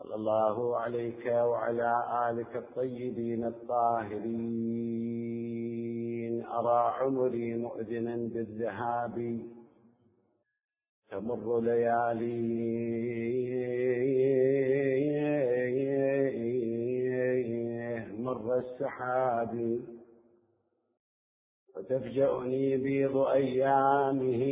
صلى الله عليك وعلى آلك الطيبين الطاهرين. أرى عمري مؤذنا بالذهاب، تمر ليالي مر السحاب، وتفجأني بيض أيامه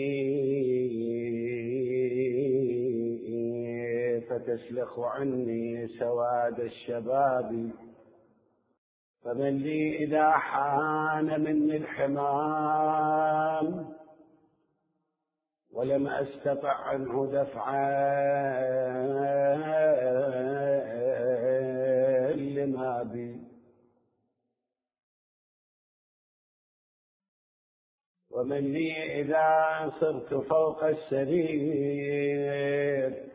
فتسلخ عني سواد الشباب. فمن لي إذا حان مني الحمام ولم أستطع عنه دفعا لما بي. ومن لي إذا صرت فوق السرير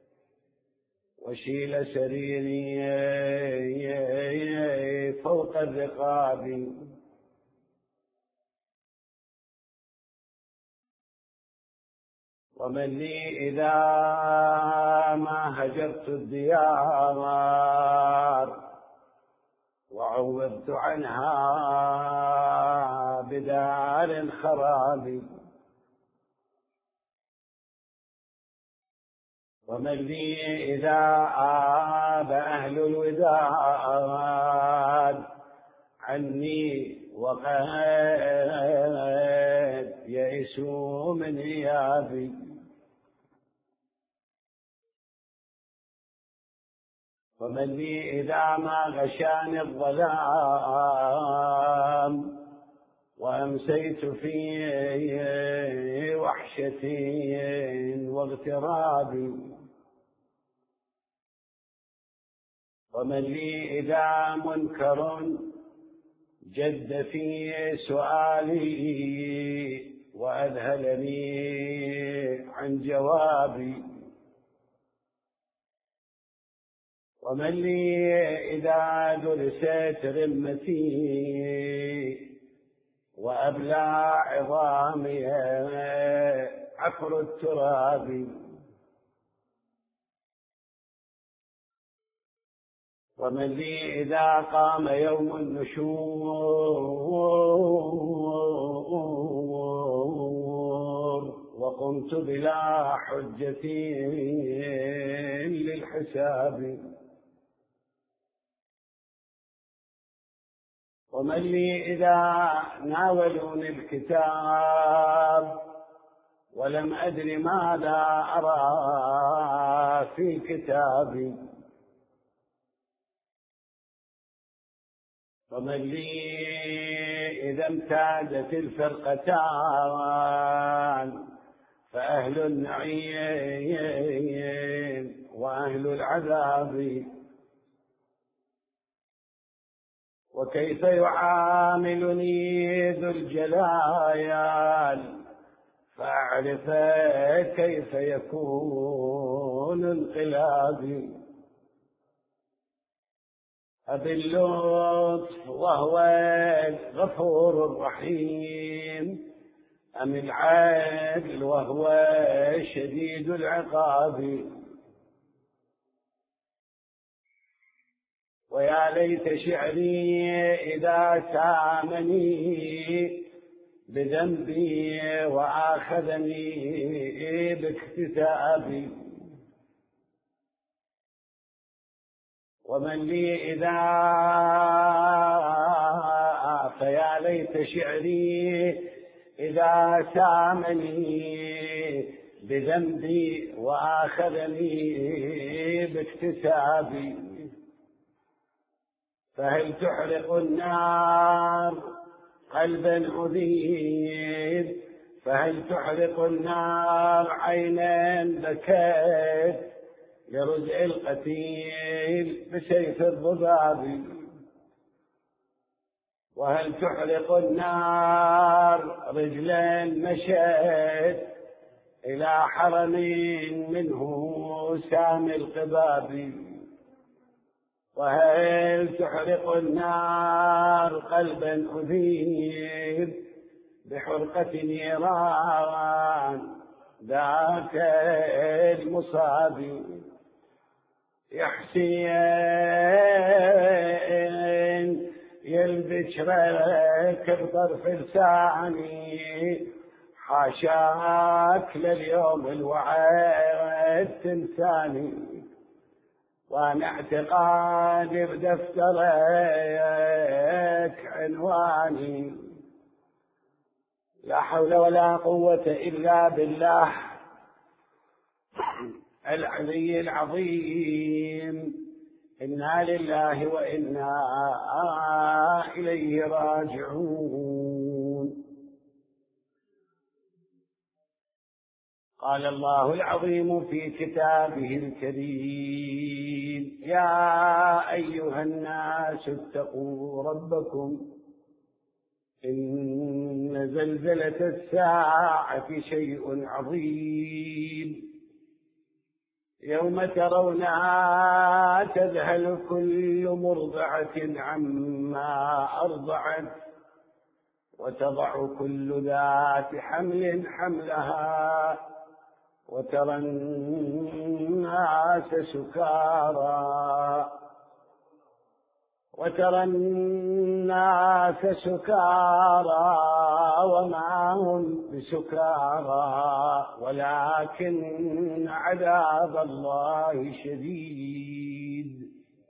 وشيل سريري فوق الرقاب. ومن لي إذا ما هجرت الديار وعوضت عنها بدار خراب. ومن لي إذا آب أهل الوداد عني وقد يئسوا من إيابي. ومن لي إذا ما غشاني الظلام وأمسيت في وحشة واغتراب. ومن لي إذا منكر جد في سؤالي وأذهلني عن جوابي. ومن لي إذا درست رمتي وأبلى عظامي عفر التراب. ومن لي إذا قام يوم النشور وقمت بلا حجة للحساب. ومن لي إذا ناولوني الكتاب ولم أدر ماذا أرى في كتابي. ومن لي إذا امتازت الفرقتان فأهل النعيم وأهل العذاب. وكيف يعاملني ذو الجلال فأعرف كيف يكون انقلابي. أبي اللطف وهو الغفور الرحيم أم العدل وهو شديد العقاب. ويا ليت شعري إذا سامني بذنبي وآخذني باكتسابي. ومن لي فيا ليت شعري إذا سامني بذنبي وآخذني باكتسابي. فهل تحرق النار قلبا أذيب، فهل تحرق النار عينا بكت لرزع القتيل بسيف الضباب. وهل تحرق النار رجلا مشت إلى حرم منه سامي القباب. وهل تحرق النار قلبا أذيب بحرقة نيران ذاك المصاب. يا حسين يا البشرك بطرف لساني، حاشاك لليوم الوعد تنساني، وانا اعتقادي بدفترك عنواني. لا حول ولا قوة إلا بالله العلي العظيم. إنا لله وإنا إليه راجعون. قال الله العظيم في كتابه الكريم: يا أيها الناس اتقوا ربكم إن زلزلة الساعة شيء عظيم، يوم ترونها تذهل كل مرضعة عما أرضعت، وتضع كل ذات حمل حملها، وترى الناس سكارى وما هم بسكارى ولكن عذاب الله شديد.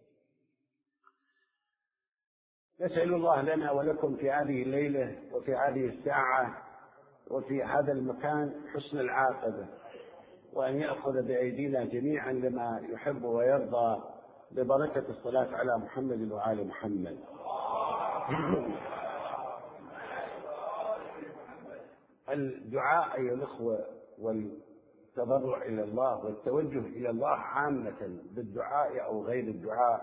نسأل الله لنا ولكم في هذه الليلة وفي هذه الساعة وفي هذا المكان حسن العاقبة، وأن يأخذ بأيدينا جميعا لما يحب ويرضى، ببركة الصلاة على محمد وآل محمد. الدعاء أيها الأخوة والتضرع إلى الله والتوجه إلى الله عامة بالدعاء أو غير الدعاء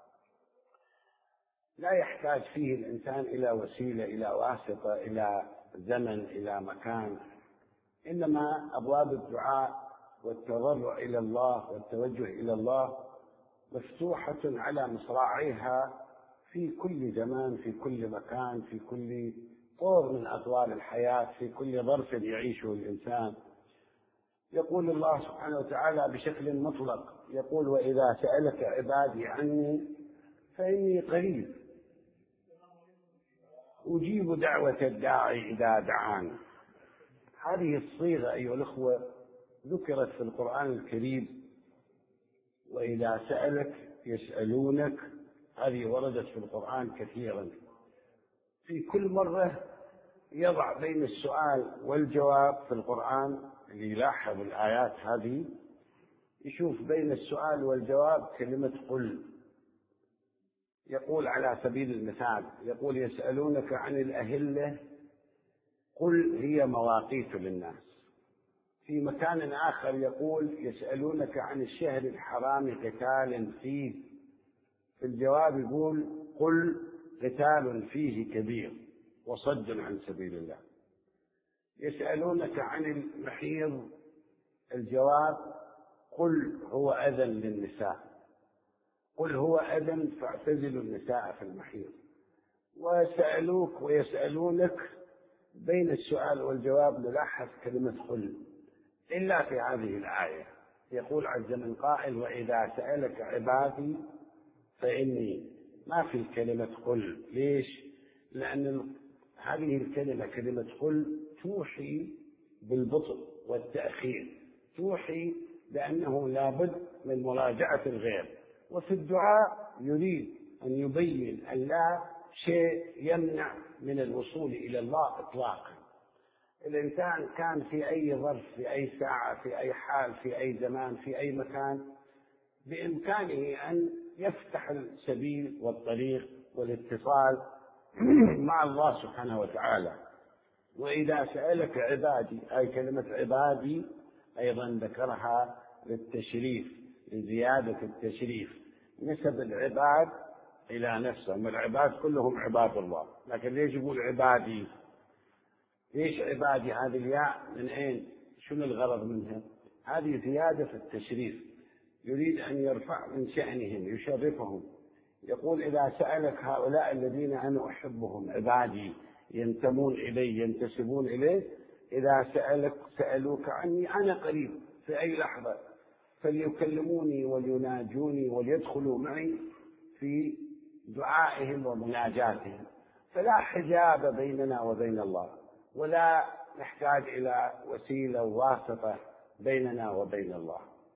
لا يحتاج فيه الإنسان إلى وسيلة، إلى واسطة، إلى زمن، إلى مكان، إنما أبواب الدعاء والتضرع إلى الله والتوجه إلى الله مفتوحة على مصراعيها في كل زمان، في كل مكان، في كل طور من أطوار الحياة، في كل ظرف يعيشه الإنسان. يقول الله سبحانه وتعالى بشكل مطلق، يقول: وإذا سألك عبادي عني فإني قريب أجيب دعوة الداعي إذا دعان. هذه الصيغة أيها الأخوة ذكرت في القرآن الكريم، وإذا سألك يسألونك، هذه وردت في القرآن كثيرا. في كل مرة يضع بين السؤال والجواب في القرآن، اللي يلاحظ الآيات هذه يشوف بين السؤال والجواب كلمة قل. يقول على سبيل المثال، يقول: يسألونك عن الأهلة قل هي مواقيت للناس. في مكان آخر يقول: يسألونك عن الشهر الحرام قتال فيه، في الجواب يقول: قل قتال فيه كبير وصد عن سبيل الله. يسألونك عن المحيض، الجواب: قل هو أذى للنساء، قل هو أذى فاعتزلوا النساء في المحيض. وسألوك ويسألونك بين السؤال والجواب نلاحظ كلمة قل، إلا في هذه الآية يقول عز من قائل: وإذا سألك عبادي فإني، ما في كلمة قل. ليش؟ لأن هذه الكلمة كلمة قل توحي بالبطء والتأخير، توحي بأنه لابد من مراجعة الغير. وفي الدعاء يريد أن يبين أن لا شيء يمنع من الوصول إلى الله إطلاقا. الإنسان كان في أي ظرف، في أي ساعة، في أي حال، في أي زمان، في أي مكان، بإمكانه أن يفتح السبيل والطريق والاتصال مع الله سبحانه وتعالى. وإذا سألك عبادي، أي كلمة عبادي أيضا ذكرها للتشريف، لزيادة التشريف، نسب العباد إلى نفسهم. العباد كلهم عباد الله، لكن ليش يقول عبادي؟ ليش عبادي؟ هذه الياء من أين؟ شنو الغرض منها؟ هذه زيادة في التشريف، يريد أن يرفع من شأنهم، يشرفهم. يقول: إذا سألك هؤلاء الذين أنا أحبهم عبادي، ينتمون إلي، ينتسبون إليه، إذا سألوك عني أنا قريب في أي لحظة. فليكلموني وليناجوني وليدخلوا معي في دعائهم ومناجاتهم. فلا حجاب بيننا وبين الله، ولا نحتاج إلى وسيلة وواسطة بيننا وبين الله.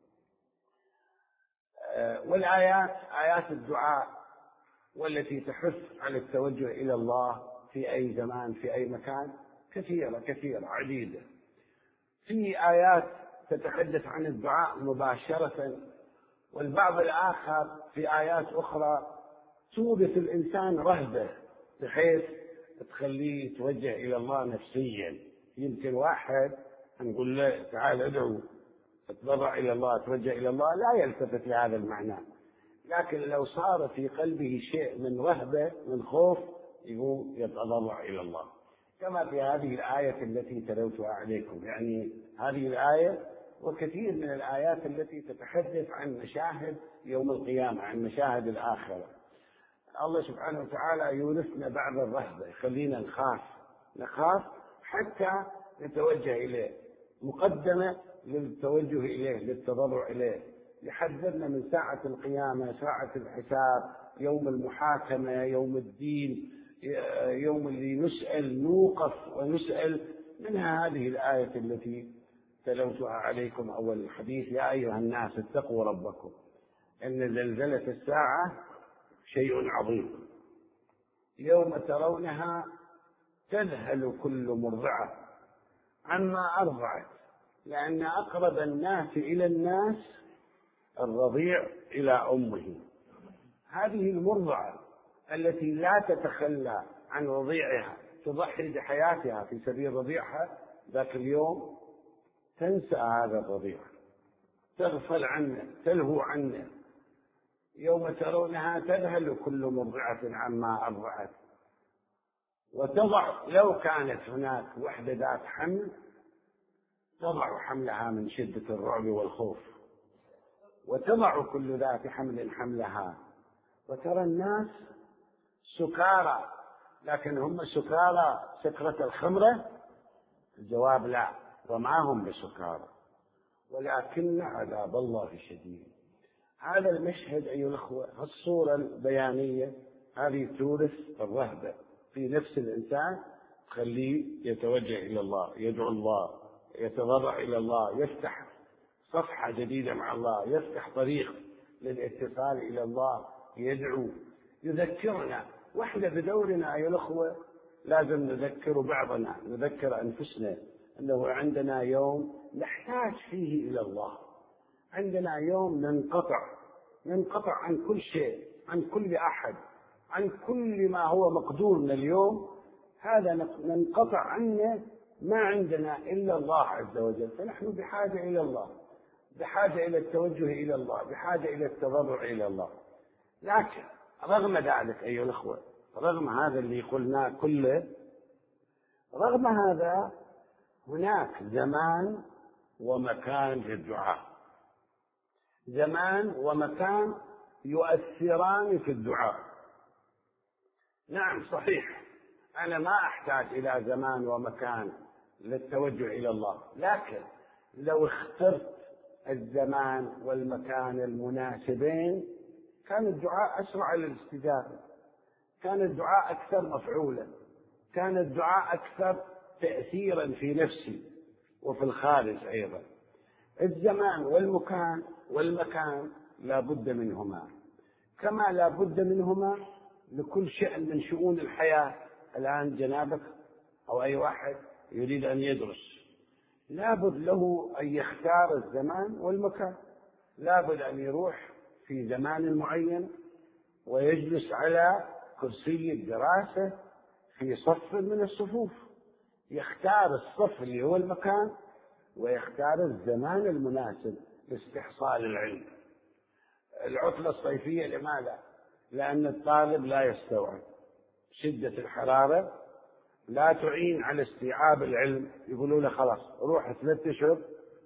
والآيات آيات الدعاء والتي تحث على التوجه إلى الله في أي زمان في أي مكان كثيرة عديدة. في آيات تتحدث عن الدعاء مباشرة، والبعض الآخر في آيات أخرى تورث الإنسان رهبة بحيث تخليه يتوجه إلى الله نفسيا. يمكن واحد نقول له تعال ادعو، اتضرع إلى الله، توجه إلى الله، لا يلتفت لهذا المعنى، لكن لو صار في قلبه شيء من رهبة من خوف يقوم يتضرع إلى الله، كما في هذه الآية التي تلوتها عليكم. يعني هذه الآية وكثير من الآيات التي تتحدث عن مشاهد يوم القيامة، عن مشاهد الآخرة. الله سبحانه وتعالى يورثنا بعض الرهبة، يخلينا نخاف حتى نتوجه إليه، مقدمة للتوجه إليه، للتضرع إليه. يحذرنا من ساعة القيامة، ساعة الحساب، يوم المحاكمة، يوم الدين، يوم اللي نوقف ونسأل. منها هذه الآية التي تلوتها عليكم أول الحديث: يا أيها الناس اتقوا ربكم إن زلزلة الساعة شيء عظيم، يوم ترونها تذهل كل مرضعة عما أرضعت. لأن أقرب الناس إلى الناس الرضيع إلى أمه. هذه المرضعة التي لا تتخلى عن رضيعها، تضحي بحياتها في سبيل رضيعها، ذاك اليوم تنسى هذا الرضيع، تغفل عنه، تلهو عنه. يوم ترونها تذهل كل مرضعة عما أرضعت وتضع، لو كانت هناك وحدة ذات حمل، تضع حملها من شدة الرعب والخوف، وتضع كل ذات حمل حملها. وترى الناس سكارى، لكن هم سكارى سكرة الخمرة؟ الجواب لا، وما هم بسكارى ولكن عذاب الله شديد. هذا المشهد أيها الأخوة، الصورة البيانية هذه تورث الرهبة في نفس الإنسان، تخليه يتوجه إلى الله، يدعو الله، يتضرع إلى الله، يفتح صفحة جديدة مع الله، يفتح طريق للاتصال إلى الله، يدعو، يذكرنا. وإحنا بدورنا أيها الأخوة لازم نذكر بعضنا، نذكر أنفسنا أنه عندنا يوم نحتاج فيه إلى الله، عندنا يوم ننقطع عن كل شيء، عن كل أحد، عن كل ما هو مقدورنا اليوم. هذا ننقطع عنه، ما عندنا إلا الله عز وجل. فنحن بحاجة إلى الله، بحاجة إلى التوجه إلى الله، بحاجة إلى التضرع إلى الله. لكن رغم ذلك أيها الأخوة، رغم هذا اللي قلناه كله، رغم هذا هناك زمان ومكان للدعاء، زمان ومكان يؤثران في الدعاء. نعم صحيح، أنا ما أحتاج إلى زمان ومكان للتوجه إلى الله، لكن لو اخترت الزمان والمكان المناسبين كان الدعاء أسرع للاستجابة، كان الدعاء أكثر مفعولا، كان الدعاء أكثر تأثيرا في نفسي وفي الخارج أيضا. الزمان والمكان لا بد منهما، كما لا بد منهما لكل شأن من شؤون الحياة. الآن جنابك أو أي واحد يريد أن يدرس، لابد له أن يختار الزمان والمكان، لابد أن يروح في زمان معين ويجلس على كرسي الدراسة في صف من الصفوف، يختار الصف اللي هو المكان ويختار الزمان المناسب لاستحصال العلم. العطلة الصيفية لماذا؟ لأن الطالب لا يستوعب، شدة الحرارة لا تعين على استيعاب العلم، يقولوا له خلاص روح 3 أشهر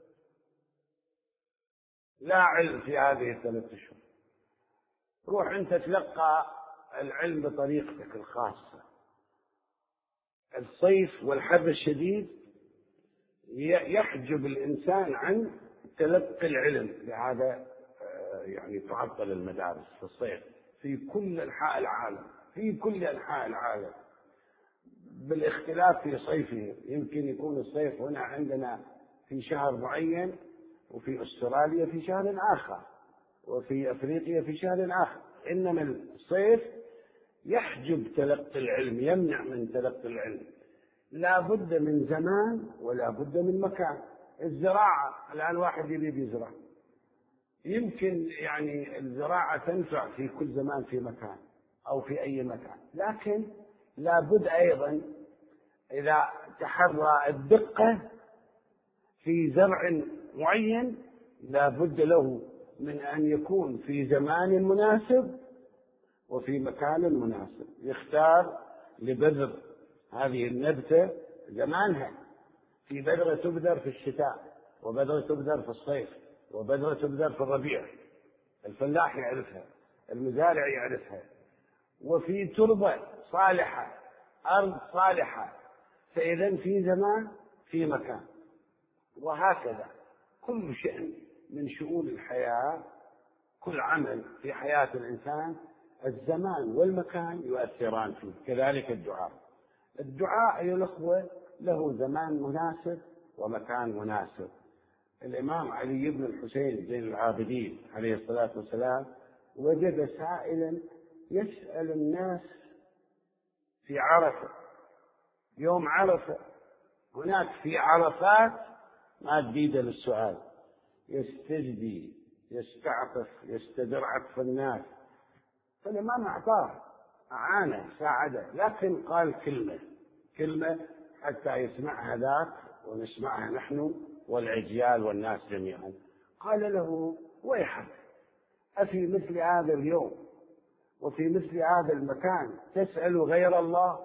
لا علم في هذه 3 أشهر، روح أنت تلقى العلم بطريقتك الخاصة. الصيف والحر الشديد يحجب الإنسان عن تلقي العلم، لهذا يعني تعطل المدارس في الصيف في كل أنحاء العالم، في كل أنحاء العالم، بالاختلاف في صيفه. يمكن يكون الصيف هنا عندنا في شهر معين، وفي أستراليا في شهر آخر، وفي أفريقيا في شهر آخر، إنما الصيف يحجب تلقي العلم، يمنع من تلقي العلم. لا بد من زمان ولا بد من مكان. الزراعة الآن واحد يريد يزرع، يمكن يعني الزراعة تنفع في كل زمان في مكان أو في أي مكان، لكن لا بد أيضا إذا تحرى الدقة في زرع معين لا بد له من أن يكون في زمان مناسب وفي مكان مناسب. يختار لبذر هذه النبتة زمانها، في بذرة تبذر في الشتاء، وبذرة تبذر في الصيف، وبذرة تبذر في الربيع. الفلاح يعرفها، المزارع يعرفها، وفي تربة صالحة، أرض صالحة، فإذا في زمان في مكان. وهكذا كل شيء من شؤون الحياة، كل عمل في حياة الإنسان الزمان والمكان يؤثران فيه. كذلك الدعاء أيها الأخوة له زمان مناسب ومكان مناسب. الإمام علي بن الحسين زين العابدين عليه الصلاة والسلام وجد سائلا يسأل الناس في عرفة، يوم عرفة، هناك في عرفات ما جديد للسؤال، يستجدي، يستعطف، يستدر عطف الناس. فالإمام أعطاه، أعانه، ساعده، لكن قال كلمة حتى يسمعها ذاك ونسمعها نحن والأجيال والناس جميعا. قال له: ويحك، أفي مثل هذا اليوم وفي مثل هذا المكان تسأل غير الله؟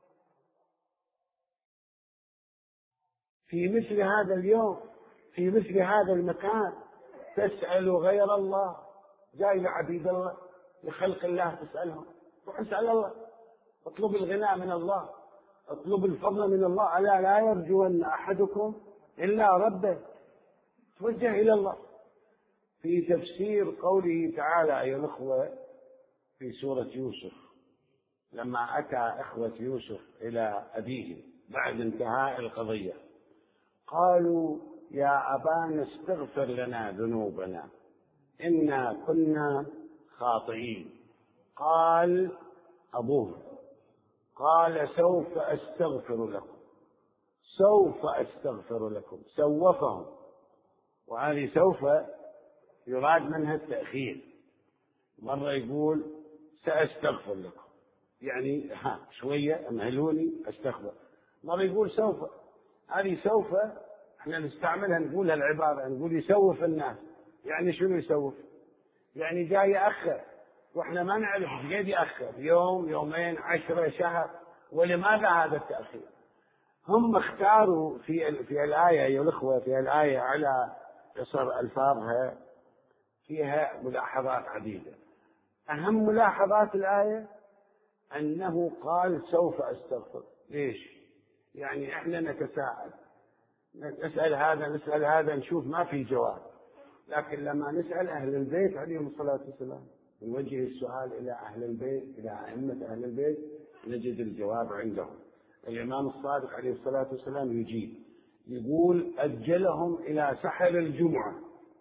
في مثل هذا اليوم في مثل هذا المكان تسأل غير الله؟ جاي لعبيد الله لخلق الله تسألهم؟ روح اسأل الله، اطلب الغنى من الله، اطلب الفضل من الله. ألا لا يرجون أحدكم إلا ربه، توجه إلى الله. في تفسير قوله تعالى أيها الأخوة في سورة يوسف، لما أتى إخوة يوسف إلى أبيه بعد انتهاء القضية قالوا: يا أبانا استغفر لنا ذنوبنا إنا كنا خاطئين. قال أبوه: قال سوف أستغفر لكم، سوف أستغفر لكم. سوفهم، وهذه سوف يراد منها التأخير. مرة يقول سأستغفر لكم، يعني شوية امهلوني أستغفر. مرة يقول سوف، هذه سوف احنا نستعملها، نقولها العبارة، نقول يسوف الناس. يعني شنو يسوف؟ يعني جاي يأخر، واحنا ما نعرف قد يأخر، يوم، يومين، 10، شهر. ولماذا هذا التأخير؟ هم اختاروا في الآية أيها الأخوة، في الآية على قصر ألفاظها فيها ملاحظات عديدة. أهم ملاحظات الآية أنه قال سوف أستغفر. ليش؟ يعني احنا نتساءل، نسأل هذا نسأل هذا، نشوف ما في جواب، لكن لما نسأل أهل البيت عليهم الصلاة والسلام، نوجه السؤال إلى أهل البيت، إلى أئمة أهل البيت، نجد الجواب عندهم. الإمام الصادق عليه الصلاة والسلام يجيب، يقول: أجلهم إلى سحر الجمعة.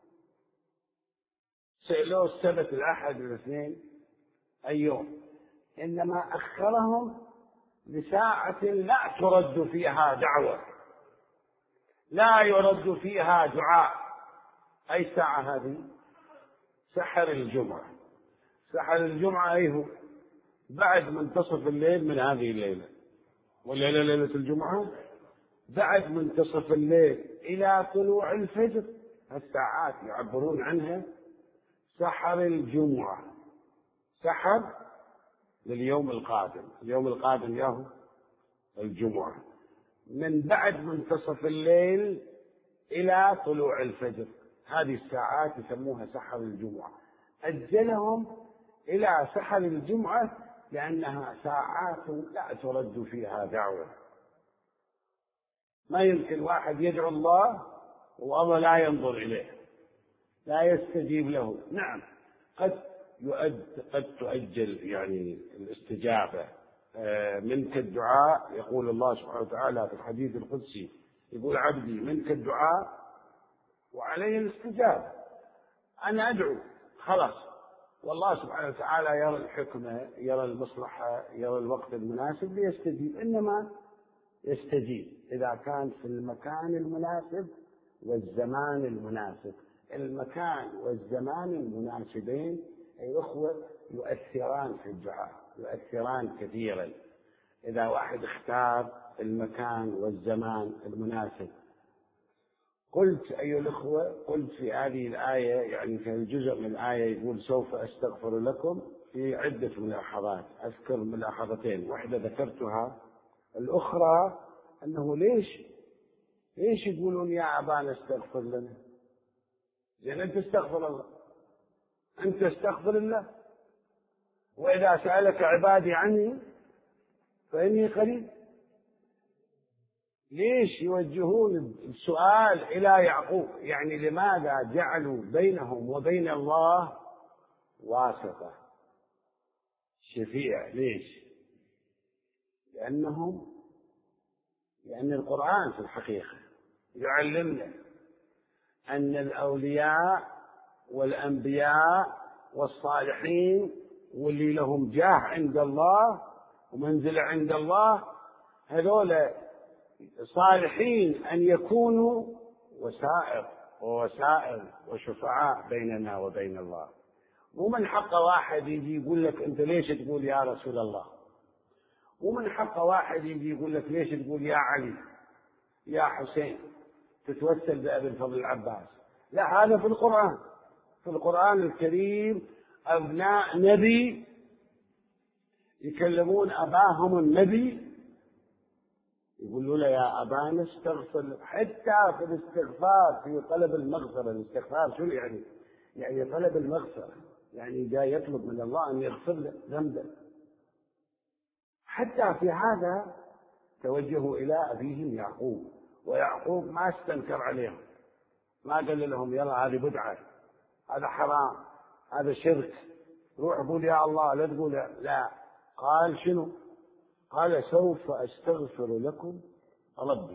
سألوه السبت، الأحد، الاثنين، أي يوم، إنما أخرهم لساعة لا ترد فيها دعوة، لا يرد فيها دعاء. أي ساعة هذه؟ سحر الجمعة. سحر الجمعة أي هو؟ بعد منتصف الليل من هذه الليلة، والليلة ليلة الجمعة، بعد منتصف الليل إلى طلوع الفجر، الساعات يعبرون عنها سحر الجمعة. سحر لليوم القادم، اليوم القادم ياهو الجمعة، من بعد منتصف الليل إلى طلوع الفجر، هذه الساعات يسموها سحر الجمعة. أجلهم إلى سحر الجمعة لأنها ساعات لا ترد فيها دعوة. ما يمكن واحد يدعو الله والله لا ينظر إليه، لا يستجيب له. نعم، قد تؤجل يعني الاستجابة. منك الدعاء، يقول الله سبحانه وتعالى في الحديث القدسي، يقول عبدي منك الدعاء وعليه الاستجابة. أنا أدعو خلاص، والله سبحانه وتعالى يرى الحكمة، يرى المصلحة، يرى الوقت المناسب ليستجيب. إنما يستجيب إذا كان في المكان المناسب والزمان المناسب. المكان والزمان المناسبين أي أخوة يؤثران في الدعاء، يؤثران كثيرا. إذا واحد اختار المكان والزمان المناسب. قلت أيها الأخوة، قلت في هذه الآية، يعني في الجزء من الآية يقول سوف أستغفر لكم، في عدة ملاحظات. أذكر ملاحظتين، واحدة ذكرتها، الأخرى أنه ليش يقولون يا أبانا استغفر لنا؟ لأن أنت استغفر الله، أنت استغفر الله، وإذا سألك عبادي عني فإني قريب. ليش يوجهون السؤال إلى يعقوب؟ يعني لماذا جعلوا بينهم وبين الله واسطة، شفيع؟ ليش؟ لأن القرآن في الحقيقة يعلمنا أن الأولياء والأنبياء والصالحين واللي لهم جاه عند الله ومنزلة عند الله، هذول صالحين أن يكونوا وسائر وشفعاء بيننا وبين الله. مو من حق واحد يجي يقول لك أنت ليش تقول يا رسول الله، ومن حق واحد يجي يقول لك ليش تقول يا علي يا حسين، تتوسل بأبي الفضل العباس. لا، هذا في القرآن الكريم أبناء نبي يكلمون أباهم النبي، يقولوا له يا أبانا استغفر. حتى في الاستغفار، في طلب المغفرة. الاستغفار شو يعني؟ يعني طلب المغفرة، يعني جاي يطلب من الله أن يغفر له ذنبه. حتى في هذا توجهوا إلى أبيهم يعقوب، ويعقوب ما استنكر عليهم، ما قال لهم يلا هذه بدعة، هذا حرام، هذا شرك، روح قول يا الله، لا تقول لا. قال شنو؟ قال سوف أستغفر لكم ربي.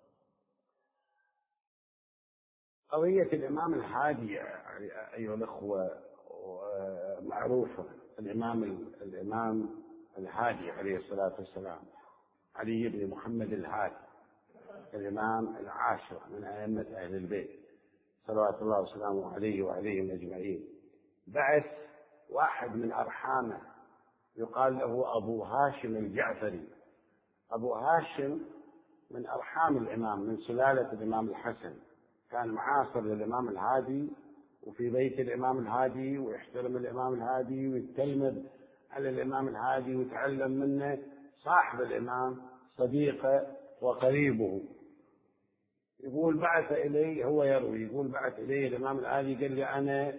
قضية الإمام الهادي أيها الأخوة معروفة. الإمام الهادي عليه الصلاة والسلام، علي بن محمد الهادي، الإمام العاشر من أئمة أهل البيت صلوات الله وسلامه عليه وعليهم أجمعين. بعث واحد من أرحامه يقال له أبو هاشم الجعفري. أبو هاشم من أرحام الإمام، من سلالة الإمام الحسن، كان معاصر للإمام الهادي وفي بيت الإمام الهادي، ويحترم الإمام الهادي ويتلمذ على الإمام الهادي ويتعلم منه. صاحب الإمام، صديقه وقريبه. يقول بعث إلي، هو يروي، يقول بعث إلي الإمام الهادي قال لي أنا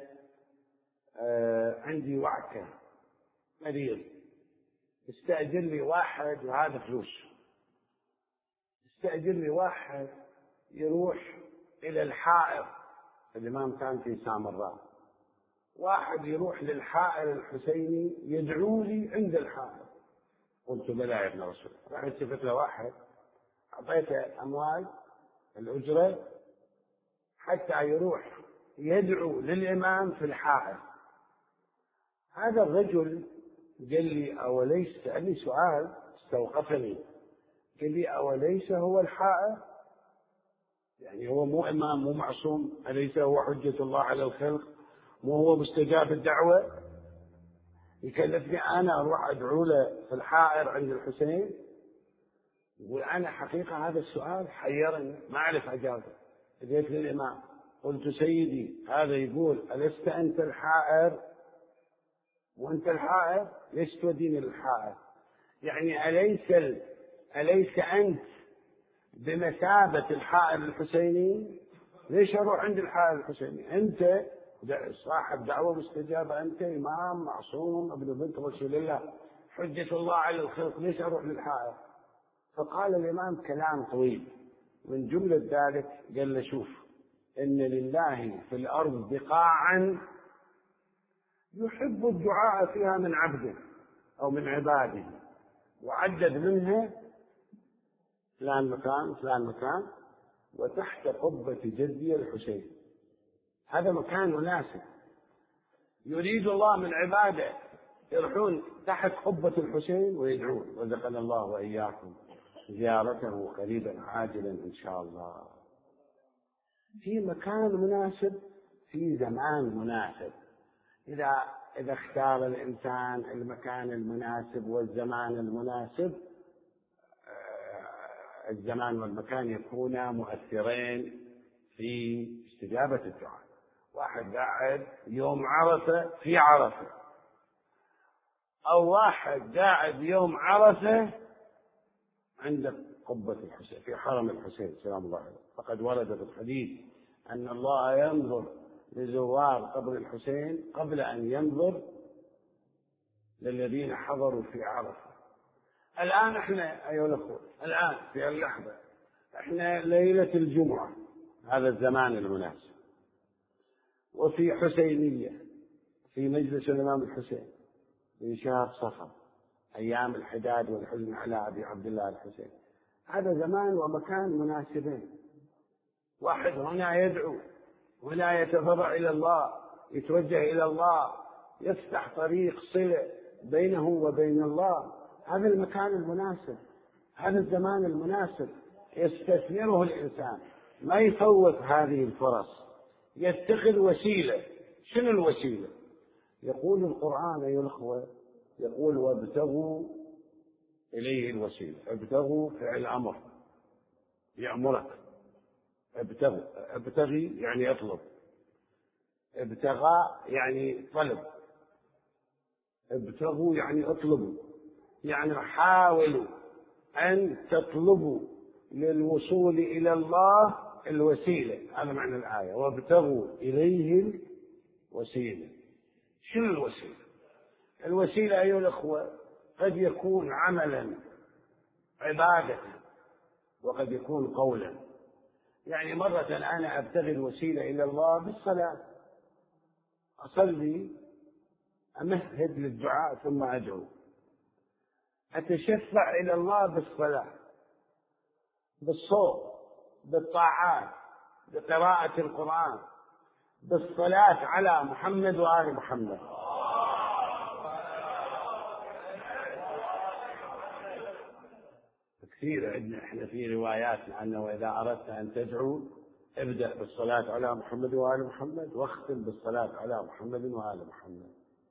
عندي وعكة، مريض، استأجر لي واحد، وهذا فلوس، استأجر لي واحد يروح إلى الحائر. الإمام كان في سامراء، واحد يروح للحائر الحسيني يدعو لي عند الحائر. قلت بلى يا ابن رسول الله. راح التفت له واحد، أعطيته أموال الأجرة حتى يروح يدعو للإمام في الحائر. هذا الرجل قال لي أوليس، سألني سؤال استوقفني، قال لي أوليس هو الحائر؟ يعني هو مو إمام، مو معصوم؟ أليس هو حجة الله على الخلق؟ مو هو مستجاب الدعوة؟ يكلفني أنا أروح أدعو له في الحائر عند الحسين؟ يقول أنا حقيقة هذا السؤال حيرني، ما أعرف أجابه. جيت للإمام قلت سيدي هذا يقول ألست أنت الحائر؟ وأنت الحائر ليش توديني للحائر؟ يعني أليس أنت بمثابة الحائر الحسيني؟ ليش أروح عند الحائر الحسيني؟ أنت صاحب دعوة مستجابة، أنت إمام معصوم ابن بنت رسول الله، حجة الله على الخلق، ليش أروح للحائر؟ فقال الإمام كلام طويل، من جملة ذلك قال له شوف، إن لله في الأرض بقاعا يحب الدعاء فيها من عبده أو من عباده، وعدد منها فلان مكان فلان مكان، وتحت قبة جدي الحسين. هذا مكان مناسب، يريد الله من عباده يروحون تحت قبة الحسين ويدعون، رزقنا الله وإياكم زيارته قريبا عاجلا إن شاء الله. في مكان مناسب، في زمان مناسب. إذا اختار الإنسان المكان المناسب والزمان المناسب، الزمان والمكان يكونا مؤثرين في استجابة الدعاء. واحد قاعد يوم عرفة في عرفة، أو واحد قاعد يوم عرفة عند قبة الحسين في حرم الحسين سلام الله عليه، فقد ورد في الحديث أن الله ينظر لزوار قبر الحسين قبل أن ينظر للذين حضروا في عرفة. الآن احنا أيها الأخوة، الآن في اللحظة احنا ليلة الجمعة، هذا الزمان المناسب، وفي حسينية في مجلس الإمام الحسين في شهر صفر، أيام الحداد والحزن على أبي عبد الله الحسين. هذا زمان ومكان مناسبين. واحد هنا يدعو، هنا يتضرع إلى الله، يتوجه إلى الله، يفتح طريق صلة بينه وبين الله. هذا المكان المناسب، هذا الزمان المناسب، يستثمره الإنسان، ما يفوت هذه الفرص، يتخذ وسيلة. شنو الوسيلة؟ يقول القرآن أيها الأخوة، يقول وابتغوا إليه الوسيلة. ابتغوا فعل أمر يأمرك، ابتغي يعني اطلب، ابتغى يعني طلب، ابتغوا يعني اطلبوا، يعني حاولوا أن تطلبوا للوصول إلى الله الوسيلة. هذا معنى الآية، وابتغوا إليه الوسيلة. شنو الوسيلة؟ الوسيلة أيها الأخوة قد يكون عملا عبادة، وقد يكون قولا. يعني مرة أنا أبتغي الوسيلة إلى الله بالصلاة، أصلي أمهد للدعاء ثم أدعو، أتشفع إلى الله بالصلاة، بالصوت، بالطاعات، بقراءة القرآن، بالصلاة على محمد وآل محمد. كثير عندنا احنا في رواياتنا أنه إذا أردت أن تدعو ابدأ بالصلاة على محمد وآل محمد، واختم بالصلاة على محمد وآل محمد.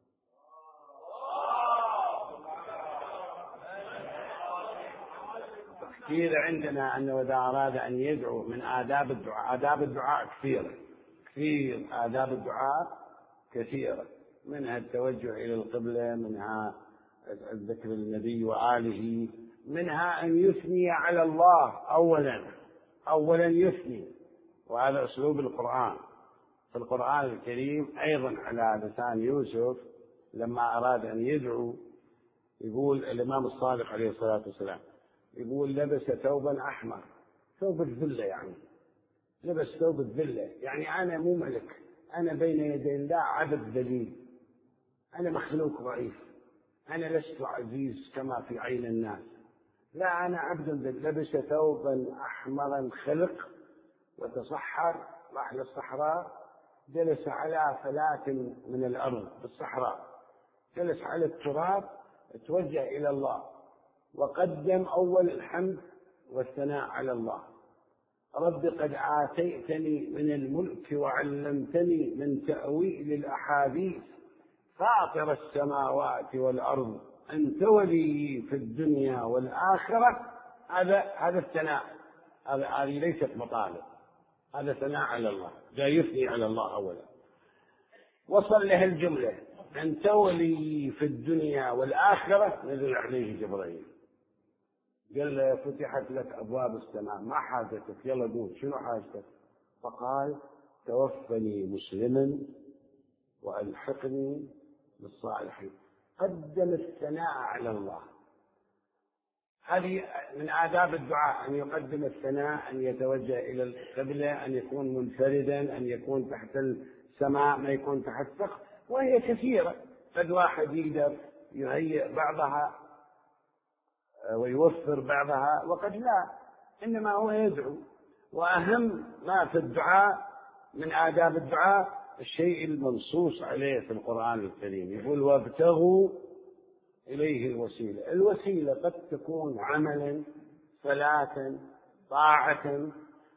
كثير عندنا أنه إذا أراد أن يدعو من آداب الدعاء، آداب الدعاء كثيرة، كثير آداب الدعاء كثيرة، منها التوجه إلى القبلة، منها الذكر النبي وآله، منها أن يثني على الله أولا يثني، وهذا أسلوب القرآن. في القرآن الكريم أيضا على لسان يوسف لما أراد أن يدعو، يقول الإمام الصادق عليه الصلاة والسلام يقول لبس ثوبا أحمر، ثوب الذلة، يعني لبس ثوب الذلة، يعني أنا مو ملك، أنا بين يدي الله عبد ذليل، أنا مخلوق ضعيف، أنا لست عزيز كما في عين الناس، لا أنا عبد ذليل. لبس ثوبا أحمرا خلق وتصحر، راح للصحراء، جلس على فلاة من الأرض بالصحراء، جلس على التراب، توجه إلى الله وقدم أول الحمد والثناء على الله. رب قد آتيتني من الملك وعلمتني من تأويل الأحاديث، فاطر السماوات والأرض أنت ولي في الدنيا والآخرة. هذا الثناء، هذه ليست مطالب، هذا ثناء على الله، جاء يثني على الله أولا. وصل له الجملة أنت ولي في الدنيا والآخرة، نزل عليه جبريل قال له فتحت لك أبواب السماء، ما حاجتك؟ يلا قول شنو حاجتك؟ فقال توفني مسلما وألحقني بالصالحين. قدم الثناء على الله. هذه من آداب الدعاء، أن يقدم الثناء، أن يتوجه إلى القبلة، أن يكون منفردا، أن يكون تحت السماء ما يكون تحت السقف، وهي كثيرة. قد واحد يقدر يهيئ بعضها ويوفر بعضها، وقد لا، إنما هو يدعو. وأهم ما في الدعاء من آداب الدعاء الشيء المنصوص عليه في القرآن الكريم، يقول وابتغوا إليه الوسيلة. الوسيلة قد تكون عملا، صلاة، طاعة،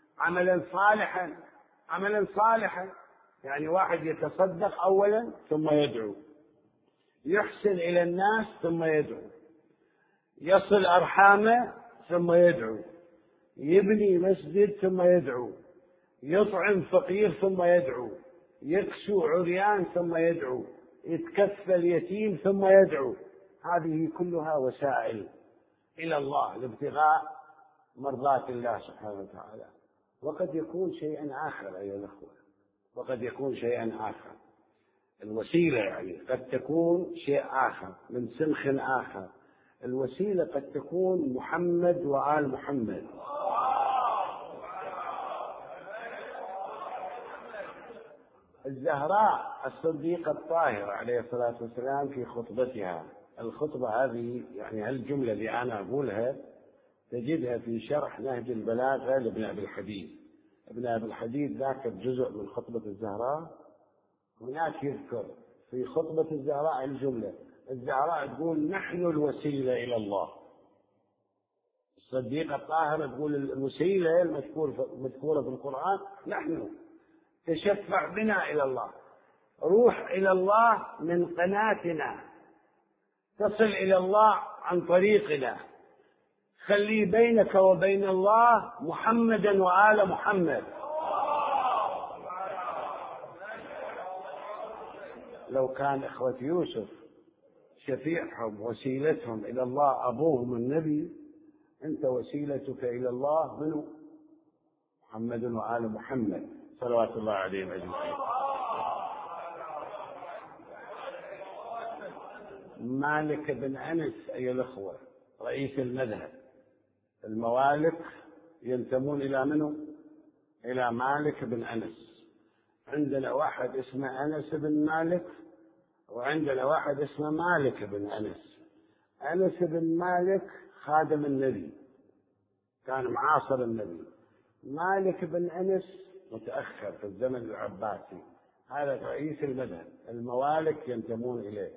عملا صالحا، يعني واحد يتصدق أولا ثم يدعو، يحسن إلى الناس ثم يدعو، يصل أرحامه ثم يدعو، يبني مسجد ثم يدعو، يطعم فقير ثم يدعو، يكسو عريان ثم يدعو، يتكفل يتيم ثم يدعو. هذه كلها وسائل إلى الله لابتغاء مرضاة الله سبحانه وتعالى. وقد يكون شيئا آخر أيها الأخوة، وقد يكون شيئا آخر. الوسيلة يعني قد تكون شيء آخر من سمخ آخر. الوسيلة قد تكون محمد وآل محمد. الزهراء الصديقة الطاهرة عليه الصلاة والسلام في خطبتها، الخطبة هذه يعني هالجملة اللي أنا أقولها تجدها في شرح نهج البلاغة لابن أبي الحديد. ابن أبي الحديد ذاكر جزء من خطبة الزهراء، هناك يذكر في خطبة الزهراء الجملة. الزهراء تقول نحن الوسيلة إلى الله، الصديقة الطاهرة تقول الوسيلة المذكورة في القرآن نحن، تشفع بنا إلى الله، روح إلى الله من قناتنا، تصل إلى الله عن طريقنا، خلي بينك وبين الله محمدا وآل محمد. لو كان إخوة يوسف شفيعهم وسيلتهم إلى الله أبوهم النبي، أنت وسيلتك إلى الله منه محمد وآل محمد صلوات الله عليهم أجمعين. مالك بن أنس أيها الأخوة رئيس المذهب، الموالك ينتمون إلى منه؟ إلى مالك بن أنس. عندنا واحد اسمه أنس بن مالك، وعندنا واحد اسمه مالك بن أنس. أنس بن مالك خادم النبي، كان معاصر النبي. مالك بن أنس متأخر في الزمن العباسي، هذا رئيس المذهب، الموالك ينتمون إليه.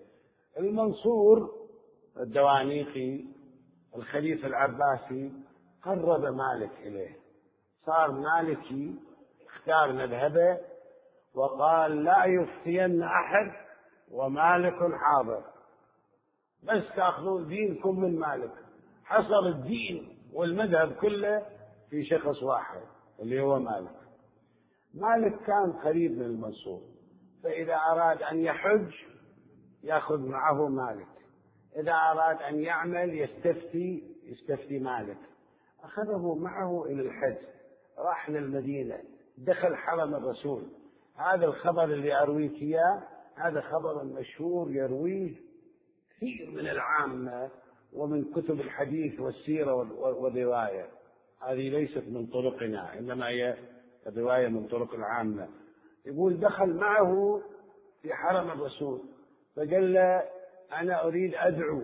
المنصور الدوانيقي الخليفة العباسي قرب مالك إليه، صار مالكي، اختار مذهبه وقال لا يفتين أحد ومالك حاضر، بس تأخذون دينكم من مالك. حصل الدين والمذهب كله في شخص واحد اللي هو مالك. مالك كان قريب من المنصور، فإذا أراد أن يحج يأخذ معه مالك، إذا أراد أن يعمل يستفتي مالك. أخذه معه إلى الحج، راح للمدينة، دخل حرم الرسول. هذا الخبر اللي أرويك إياه هذا خبر مشهور يرويه كثير من العامة ومن كتب الحديث والسيرة والرواية. هذه ليست من طرقنا، إنما هي الرواية من طرق العامة. يقول دخل معه في حرم الرسول فقال له أنا أريد أدعو،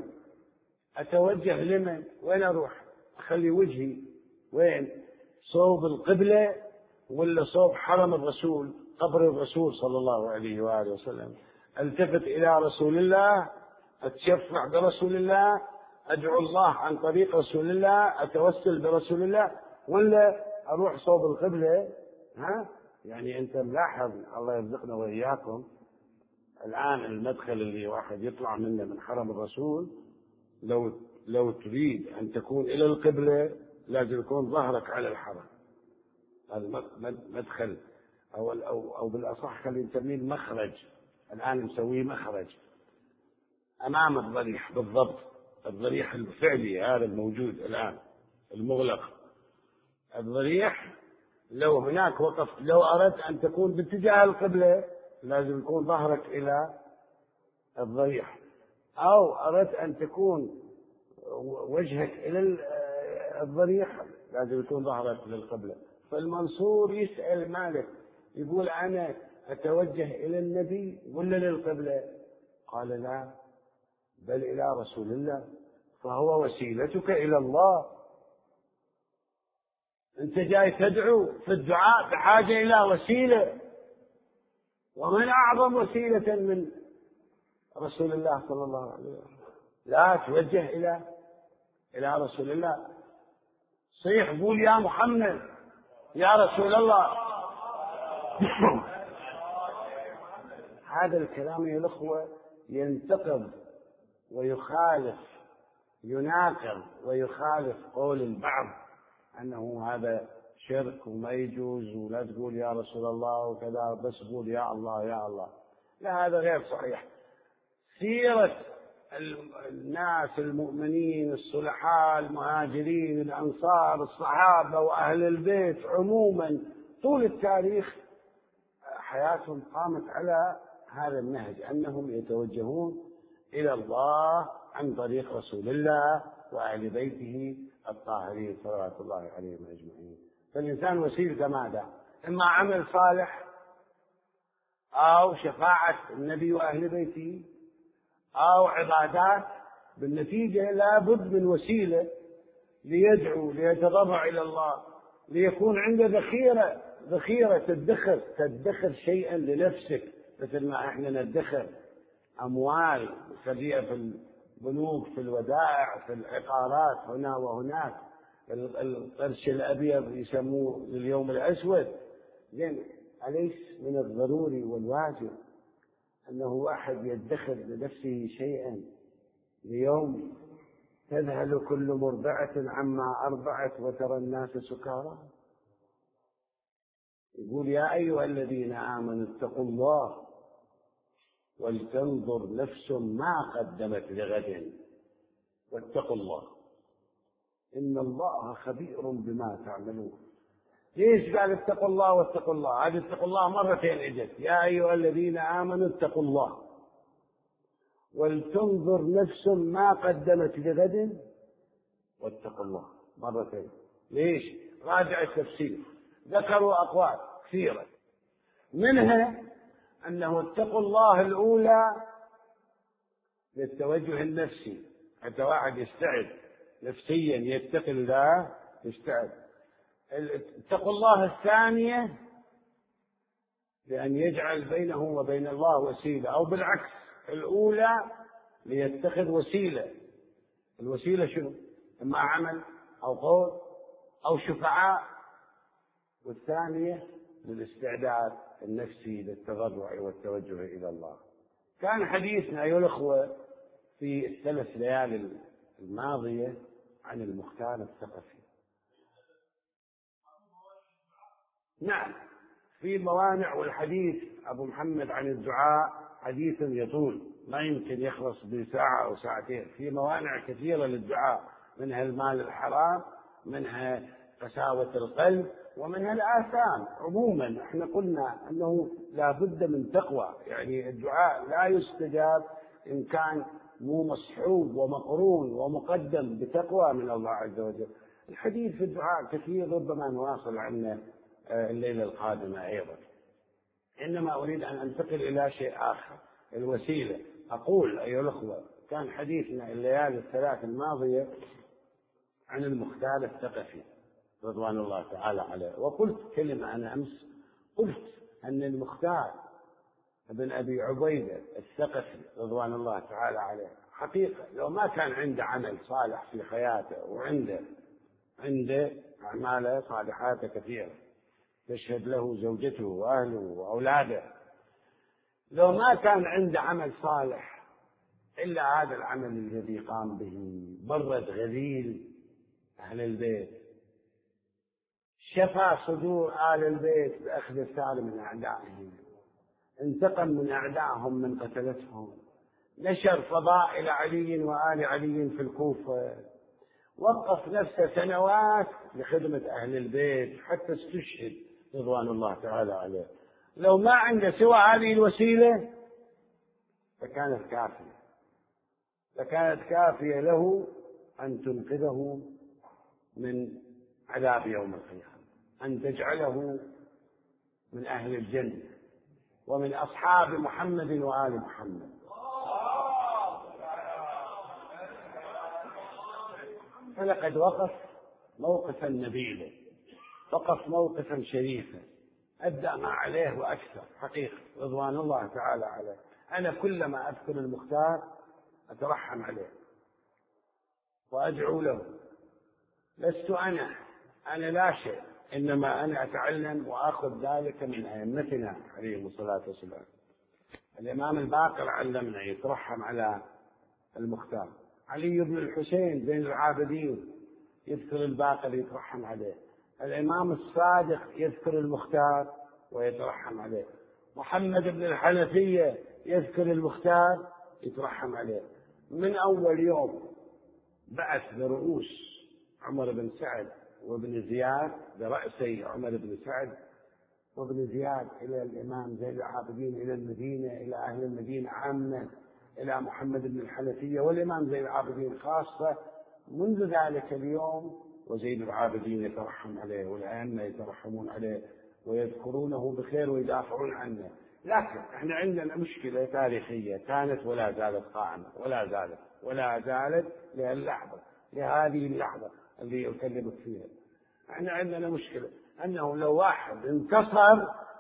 أتوجه لمن؟ وين أروح؟ أخلي وجهي وين؟ صوب القبلة ولا صوب حرم الرسول قبر الرسول صلى الله عليه وآله وسلم؟ التفت إلى رسول الله، أتشفع برسول الله، أدعو الله عن طريق رسول الله، أتوسل برسول الله، ولا أروح صوب القبلة؟ يعني أنت ملاحظ، الله يرزقنا وإياكم الآن المدخل اللي واحد يطلع منه من حرم الرسول، لو تريد أن تكون إلى القبلة لازم يكون ظهرك على الحرم. هذا مدخل أو بالأصح خلينا نسميه مخرج، الآن نسويه مخرج أمام الضريح بالضبط، الضريح الفعلي هذا الموجود الآن المغلق. الضريح لو هناك وقف، لو أردت أن تكون باتجاه القبلة لازم يكون ظهرك إلى الضريح، أو أردت أن تكون وجهك إلى الضريح لازم يكون ظهرك للقبلة. فالمنصور يسأل مالك يقول أنا أتوجه إلى النبي ولا للقبلة؟ قال لا، بل إلى رسول الله، فهو وسيلتك إلى الله. أنت جاي تدعو في الدعاء بحاجة إلى وسيلة، ومن أعظم وسيلة من رسول الله صلى الله عليه وسلم. لا توجه إلى رسول الله، صيح قول يا محمد يا رسول الله. هذا الكلام يا الأخوة ينتقض ويخالف، يناقض ويخالف قول البعض أنه هذا شرك وما يجوز ولا تقول يا رسول الله وكذا، بس قول يا الله يا الله. لا، هذا غير صحيح. سيرة الناس المؤمنين الصلحاء المهاجرين الأنصار الصحابة وأهل البيت عموما طول التاريخ حياتهم قامت على هذا النهج، أنهم يتوجهون إلى الله عن طريق رسول الله وأهل بيته الطاهرين صلوات الله عليهم أجمعين. فالإنسان وسيلته ماذا؟ إما عمل صالح أو شفاعة النبي وأهل بيته أو عبادات. بالنتيجة لا بد من وسيلة ليدعو ليتضرع إلى الله، ليكون عنده ذخيرة تدخر شيئا لنفسك، مثل ما احنا ندخر أموال نخليها في البنوك في الودائع في العقارات هنا وهناك. القرش الأبيض يسموه اليوم الأسود. زين، أليس من الضروري والواجب أنه واحد يدخر لنفسه شيئا ليوم تذهل كل مرضعة عما أرضعت وترى الناس سكارى؟ يقول يا أيها الذين آمنوا اتقوا الله ولتنظر نفس ما قدمت لغد واتقوا الله إن الله خبير بما تعملون. ليش قال اتقوا الله واتقوا الله؟ هذه اتقوا الله مرتين اجت، يا أيها الذين آمنوا اتقوا الله ولتنظر نفس ما قدمت لغد واتقوا الله مرتين. ليش؟ راجع التفسير، ذكروا أقوال كثيرة، منها أنه اتقوا الله الأولى للتوجه النفسي، حتى واحد يستعد نفسيا يتقي الله يستعد. اتقوا الله الثانية لأن يجعل بينه وبين الله وسيلة، أو بالعكس الأولى ليتخذ وسيلة. الوسيلة شنو؟ إما عمل أو قول أو شفعاء، والثانية للاستعداد النفسي للتضرع والتوجه إلى الله. كان حديثنا أيها الأخوة في الثلاث ليالي الماضية عن المختار الثقفي. نعم، في موانع، والحديث أبو محمد عن الدعاء حديث يطول ما يمكن يخلص بساعة أو ساعتين. في موانع كثيرة للدعاء، منها المال الحرام، منها قساوة القلب، ومنها الآثام. عموما احنا قلنا أنه لا بد من تقوى، يعني الدعاء لا يستجاب إن كان مو مصحوب ومقرون ومقدم بتقوى من الله عز وجل. الحديث في الدعاء كثير، ربما نواصل عنه الليلة القادمة أيضا. إنما أريد أن أنتقل إلى شيء آخر، الوسيلة. أقول أيها الأخوة، كان حديثنا الليالي الثلاث الماضية عن المختار الثقفي رضوان الله تعالى عليه. وقلت كلمة أنا أمس، قلت أن المختار ابن أبي عبيدة الثقفي رضوان الله تعالى عليه حقيقة لو ما كان عنده عمل صالح في حياته، وعنده أعمال صالحات كثيرة تشهد له زوجته وأهله وأولاده، لو ما كان عنده عمل صالح إلا هذا العمل الذي قام به، برد غليل أهل البيت، شفى صدور آل البيت بأخذ الثار من أعدائهم، انتقم من أعدائهم من قتلتهم، نشر فضائل علي وآل علي في الكوفة، وقف نفسه سنوات لخدمة أهل البيت حتى استشهد رضوان الله تعالى عليه. لو ما عنده سوى هذه الوسيلة لكانت كافية له أن تنقذه من عذاب يوم القيامة، أن تجعله من أهل الجنة ومن أصحاب محمد وآل محمد. فلقد وقف موقفا نبيلا، وقف موقفا شريفا، أدى ما عليه وأكثر حقيقة رضوان الله تعالى عليه. أنا كلما أذكر المختار أترحم عليه وأدعو له. لست أنا لا شيء، إنما أنا أتعلم وأخذ ذلك من أئمتنا عليهم الصلاة والسلام. الإمام الباقر علمنا يترحم على المختار، علي بن الحسين زين العابدين يذكر الباقر يترحم عليه، الإمام الصادق يذكر المختار ويترحم عليه، محمد بن الحنفية يذكر المختار يترحم عليه. من أول يوم بعث برؤوس عمر بن سعد وابن زياد، برأسي عمر بن سعد وابن زياد إلى الإمام زين العابدين إلى المدينة، إلى أهل المدينة عامة، إلى محمد بن الحنفية والإمام زين العابدين خاصة. منذ ذلك اليوم وزين العابدين يترحم عليه والأئمة يترحمون عليه ويذكرونه بخير ويدافعون عنه. لكن احنا عندنا مشكلة تاريخية كانت ولا زالت قائمة ولا زالت لهذه اللحظة اللي أكلمك فيها. احنا عندنا مشكلة أنه لو واحد انتصر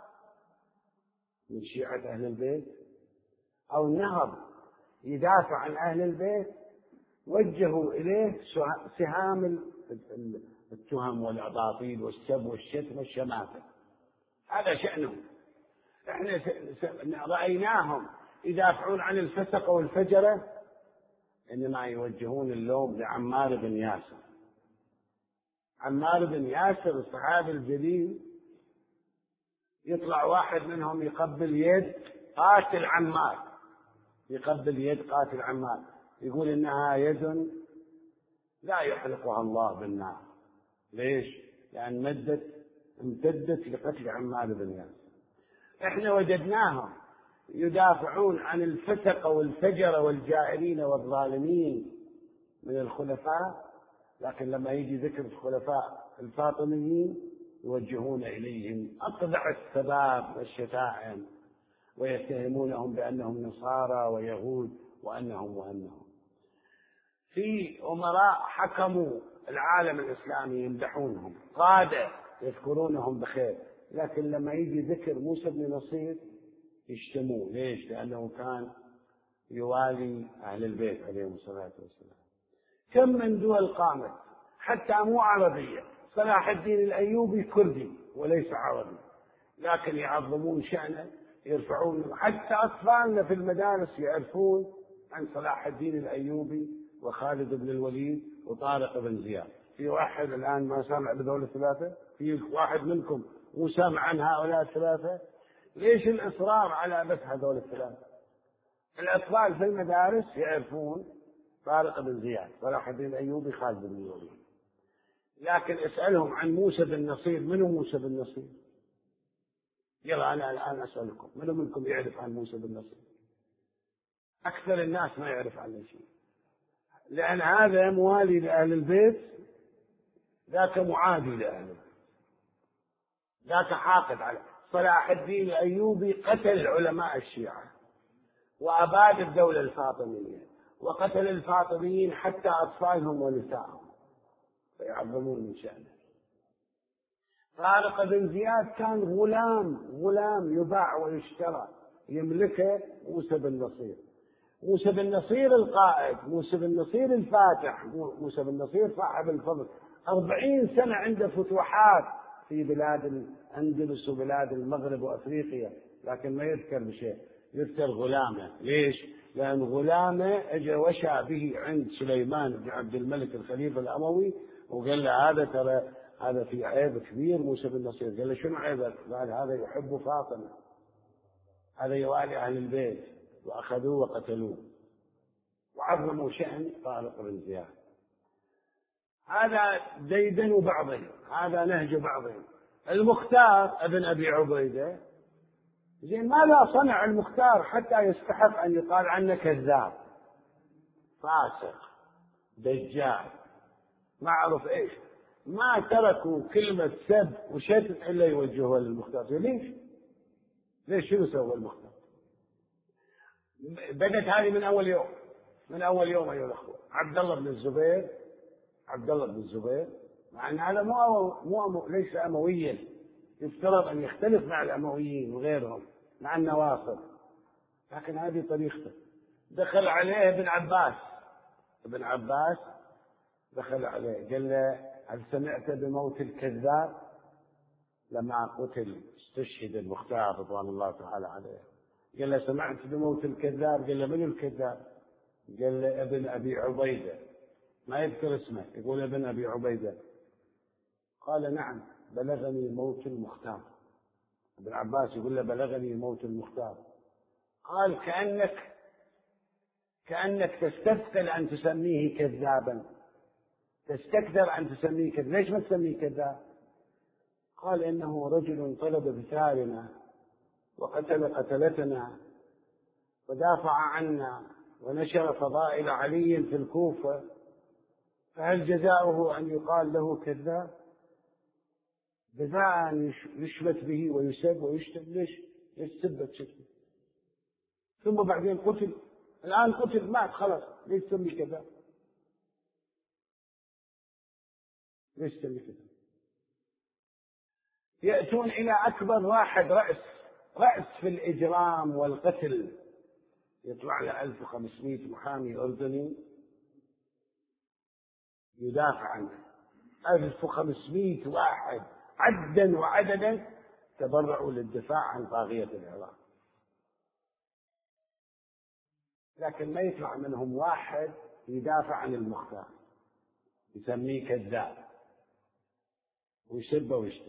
من شيعة أهل البيت أو نهض يدافع عن أهل البيت وجهوا إليه سهام التهم والأباطيل والسب والشتم والشماتة. هذا شأنهم. احنا رأيناهم يدافعون عن الفسق والفجرة، إنما يوجهون اللوم لعمار بن ياسر. عمار بن ياسر الصحابي الجليل، يطلع واحد منهم يقبل يد قاتل عمار، يقول إنها يد لا يحرقها الله بالنار. ليش؟ لأن امتدت لقتل عمار بن ياسر. احنا وجدناهم يدافعون عن الفسق والفجر والجائرين والظالمين من الخلفاء، لكن لما يجي ذكر الخلفاء الفاطميين يوجهون إليهم أقذع السباب والشتائم ويتهمونهم بأنهم نصارى ويهود وأنهم. في أمراء حكموا العالم الإسلامي يمدحونهم، قادة يذكرونهم بخير، لكن لما يجي ذكر موسى بن نصير يشتموه. ليش؟ لأنه كان يوالي أهل البيت عليهم الصلاة والسلام. كم من دول قامت حتى مو عربية، صلاح الدين الأيوبي كردي وليس عربي، لكن يعظمون شأنه، يرفعون. حتى أطفالنا في المدارس يعرفون عن صلاح الدين الأيوبي وخالد بن الوليد وطارق بن زياد. في واحد الآن ما سمع بذول الثلاثة؟ في واحد منكم مو سامع عن هؤلاء الثلاثة؟ ليش الإصرار على بس هذول الثلاثة؟ الأطفال في المدارس يعرفون طارق بن زياد، صلاح الدين الأيوبي، خالد بن الوليد، لكن اسألهم عن موسى بن نصير. منو موسى بن نصير؟ يلا أنا الآن أسألكم، منو منكم يعرف عن موسى بن نصير؟ أكثر الناس ما يعرف عنه شيء، لأن هذا موالي لأهل البيت، ذاك معادي لأهل البيت، ذاك حاقد على صلاح الدين الأيوبي. قتل علماء الشيعة وأباد الدولة الفاطمية، وقتل الفاطميين حتى أطفالهم ونسائهم، فيعظمون من شأنه. طارق بن زياد كان غلام يباع ويشترى، يملكه موسى بن نصير. موسى بن نصير القائد، موسى بن نصير الفاتح، موسى بن نصير صاحب الفضل، 40 سنة عنده فتوحات في بلاد الأندلس وبلاد المغرب وأفريقيا، لكن ما يذكر بشيء، يذكر غلامه. ليش؟ لأن غلامه اجى وشى به عند سليمان بن عبد الملك الخليفة الأموي، وقال له هذا ترى هذا في عيب كبير موسى بن نصير. قال له شنو عيبك؟ قال هذا يحب فاطمة، هذا يوالي أهل البيت، وأخذوه وقتلوه وعظموا شأن طارق بن زياد. هذا ديدن بعضهم، هذا نهج بعضهم. المختار ابن أبي عبيدة، زين ماذا صنع المختار حتى يستحق أن يقال عنه كذاب فاسق دجال، ما أعرف إيش، ما تركوا كلمة سب وشتم إلا يوجهوها للمختار. ليش شنو سوى المختار؟ بدت هذه من أول يوم، من أول يوم أيها الأخوة. عبد الله بن الزبير مع أن هذا ليس أمويا، يفترض أن يختلف مع الأمويين وغيرهم مع النواصب، لكن هذه طريقته. دخل عليه ابن عباس دخل عليه قال له: هل سمعت بموت الكذاب؟ لما قتل استشهد المختار رضوان الله تعالى عليه، قال له: سمعت بموت الكذاب؟ قال له: من الكذاب؟ قال له: ابن أبي عبيدة. ما يذكر اسمه، يقول ابن أبي عبيدة. قال: نعم بلغني موت المختار. ابن عباس يقول له: بلغني موت المختار. قال: كأنك تستثقل أن تسميه كذابا، تستكثر أن تسميه كذاب. ليش ما تسميه كذاب؟ قال: إنه رجل طلب بثارنا وقتل قتلتنا ودافع عنا ونشر فضائل علي في الكوفة، فهل جزاؤه أن يقال له كذاب؟ جزاء أن يشمت به ويسب ويشتم. ليش سبت شتم؟ ثم بعدين قتل، الآن قتل مات خلاص، ليش تسمي كذاب؟ ليش تسمي كذاب؟ يأتون إلى أكبر واحد رأس في الإجرام والقتل، يطلع له 1500 محامي أردني يدافع عنه. 1500 واحد عدا وعددا تبرعوا للدفاع عن طاغية العراق، لكن ما يطلع منهم واحد يدافع عن المختار، يسميه كذاب ويسب ويشتم.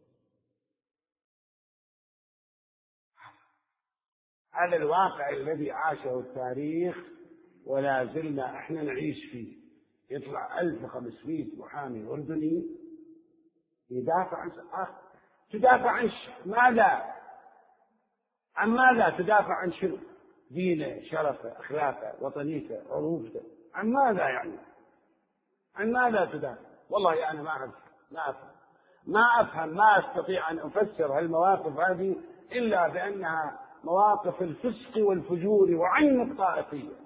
هذا الواقع الذي عاشه التاريخ ولا زلنا احنا نعيش فيه. يطلع 1500 محامي أردني يدافع عن تدافع عن ماذا؟ عن ماذا تدافع؟ عن شنو؟ دينه، شرفه، أخلاقه، وطنيته، عروفته، عن ماذا يعني؟ عن ماذا تدافع؟ والله أنا ما أفهم، ما أستطيع أن أفسر هالمواقف هذه إلا بأنها مواقف الفسق والفجور وعين الطائفية.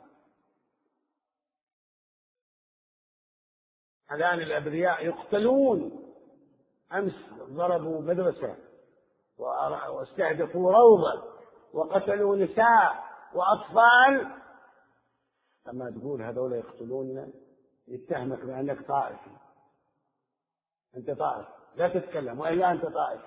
الآن الأبرياء يقتلون. أمس ضربوا مدرسة واستهدفوا روضة وقتلوا نساء وأطفال. أما تقول هذول يقتلون، يتهمك بأنك طائفي. أنت طائف، لا تتكلم، وإلا أنت طائف.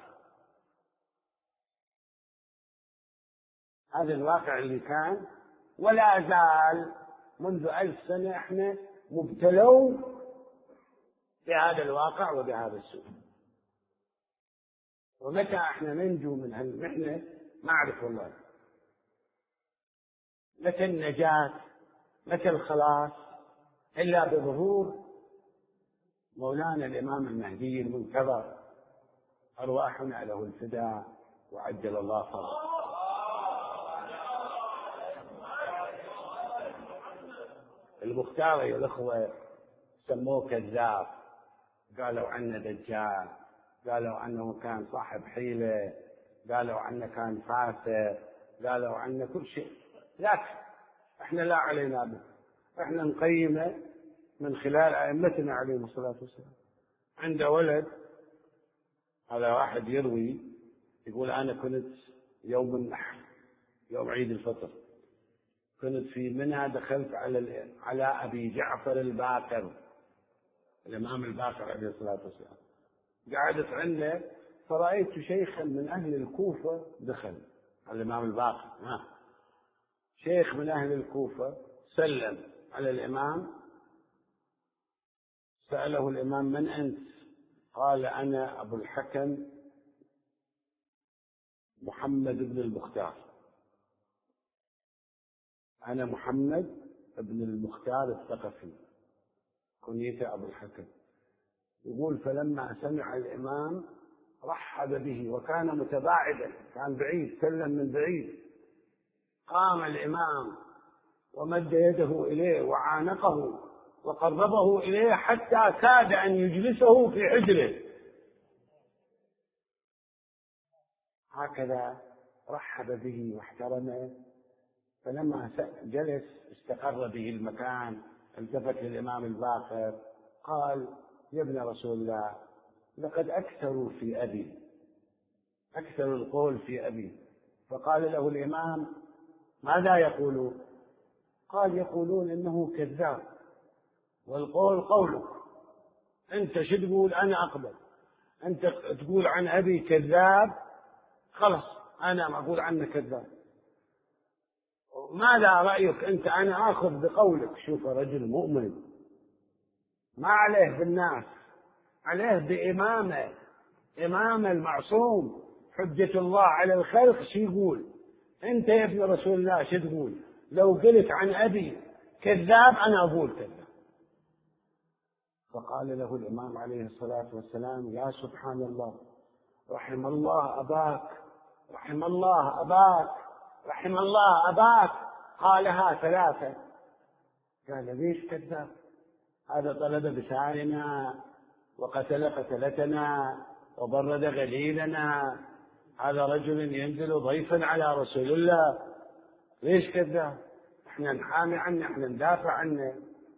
هذا الواقع اللي كان ولا زال منذ 1000 سنة احنا مبتلون بهذا الواقع وبهذا السوء. ومتى احنا ننجو من هالمحنة ما أعرف والله. متى النجاة، متى الخلاص، إلا بظهور مولانا الإمام المهدي المنتظر، أرواحنا له الفداء وعجل الله فرجه. المختار يا الأخوة سموه كذاب، قالوا عنه دجال، قالوا عنه كان صاحب حيلة، قالوا عنه كان فاسق، قالوا عنه كل شيء، لكن احنا لا علينا به. احنا نقيمه من خلال أئمتنا عليهم الصلاة والسلام. عنده ولد، هذا واحد يروي يقول: أنا كنت يوم النحر، يوم عيد الفطر، كنت في منى، دخلت على أبي جعفر الباقر، الإمام الباقر عليه الصلاة والسلام، قعدت عنده، فرأيت شيخا من أهل الكوفة دخل على الإمام الباقر. شيخ من أهل الكوفة سلم على الإمام، سأله الإمام: من أنت؟ قال: أنا أبو الحكم محمد بن المختار، أنا محمد بن المختار الثقفي، كنيته أبو الحكم. يقول: فلما سمع الإمام رحب به، وكان متباعدا، كان بعيد، سلم من بعيد. قام الإمام ومد يده إليه وعانقه وقربه إليه حتى كاد أن يجلسه في حجره. هكذا رحب به واحترمه. فلما جلس استقر به المكان، التفت للإمام الباقر قال: يا ابن رسول الله، لقد أكثروا في أبي، أكثر القول في أبي. فقال له الإمام: ماذا يقولون؟ قال: يقولون إنه كذاب، والقول قولك، أنت شو تقول؟ أنا أقبل. أنت تقول عن أبي كذاب، خلص أنا أقول عنه كذاب. ماذا رأيك أنت؟ أنا آخذ بقولك. شوف رجل مؤمن ما عليه بالناس، عليه بإمامه، إمام المعصوم حجة الله على الخلق. شو يقول؟ أنت يا ابن رسول الله شو تقول؟ لو قلت عن أبي كذاب أنا أقول كذاب. فقال له الإمام عليه الصلاة والسلام: يا سبحان الله، رحم الله أباك، رحم الله أباك، رحم الله أباك. قالها ثلاثة. قال: ليش كذاب؟ هذا طلب بسارنا، وقتل قتلتنا، وبرد غليلنا، هذا رجل ينزل ضيفا على رسول الله، ليش كذاب؟ احنا نحامي عنه، احنا ندافع عنه.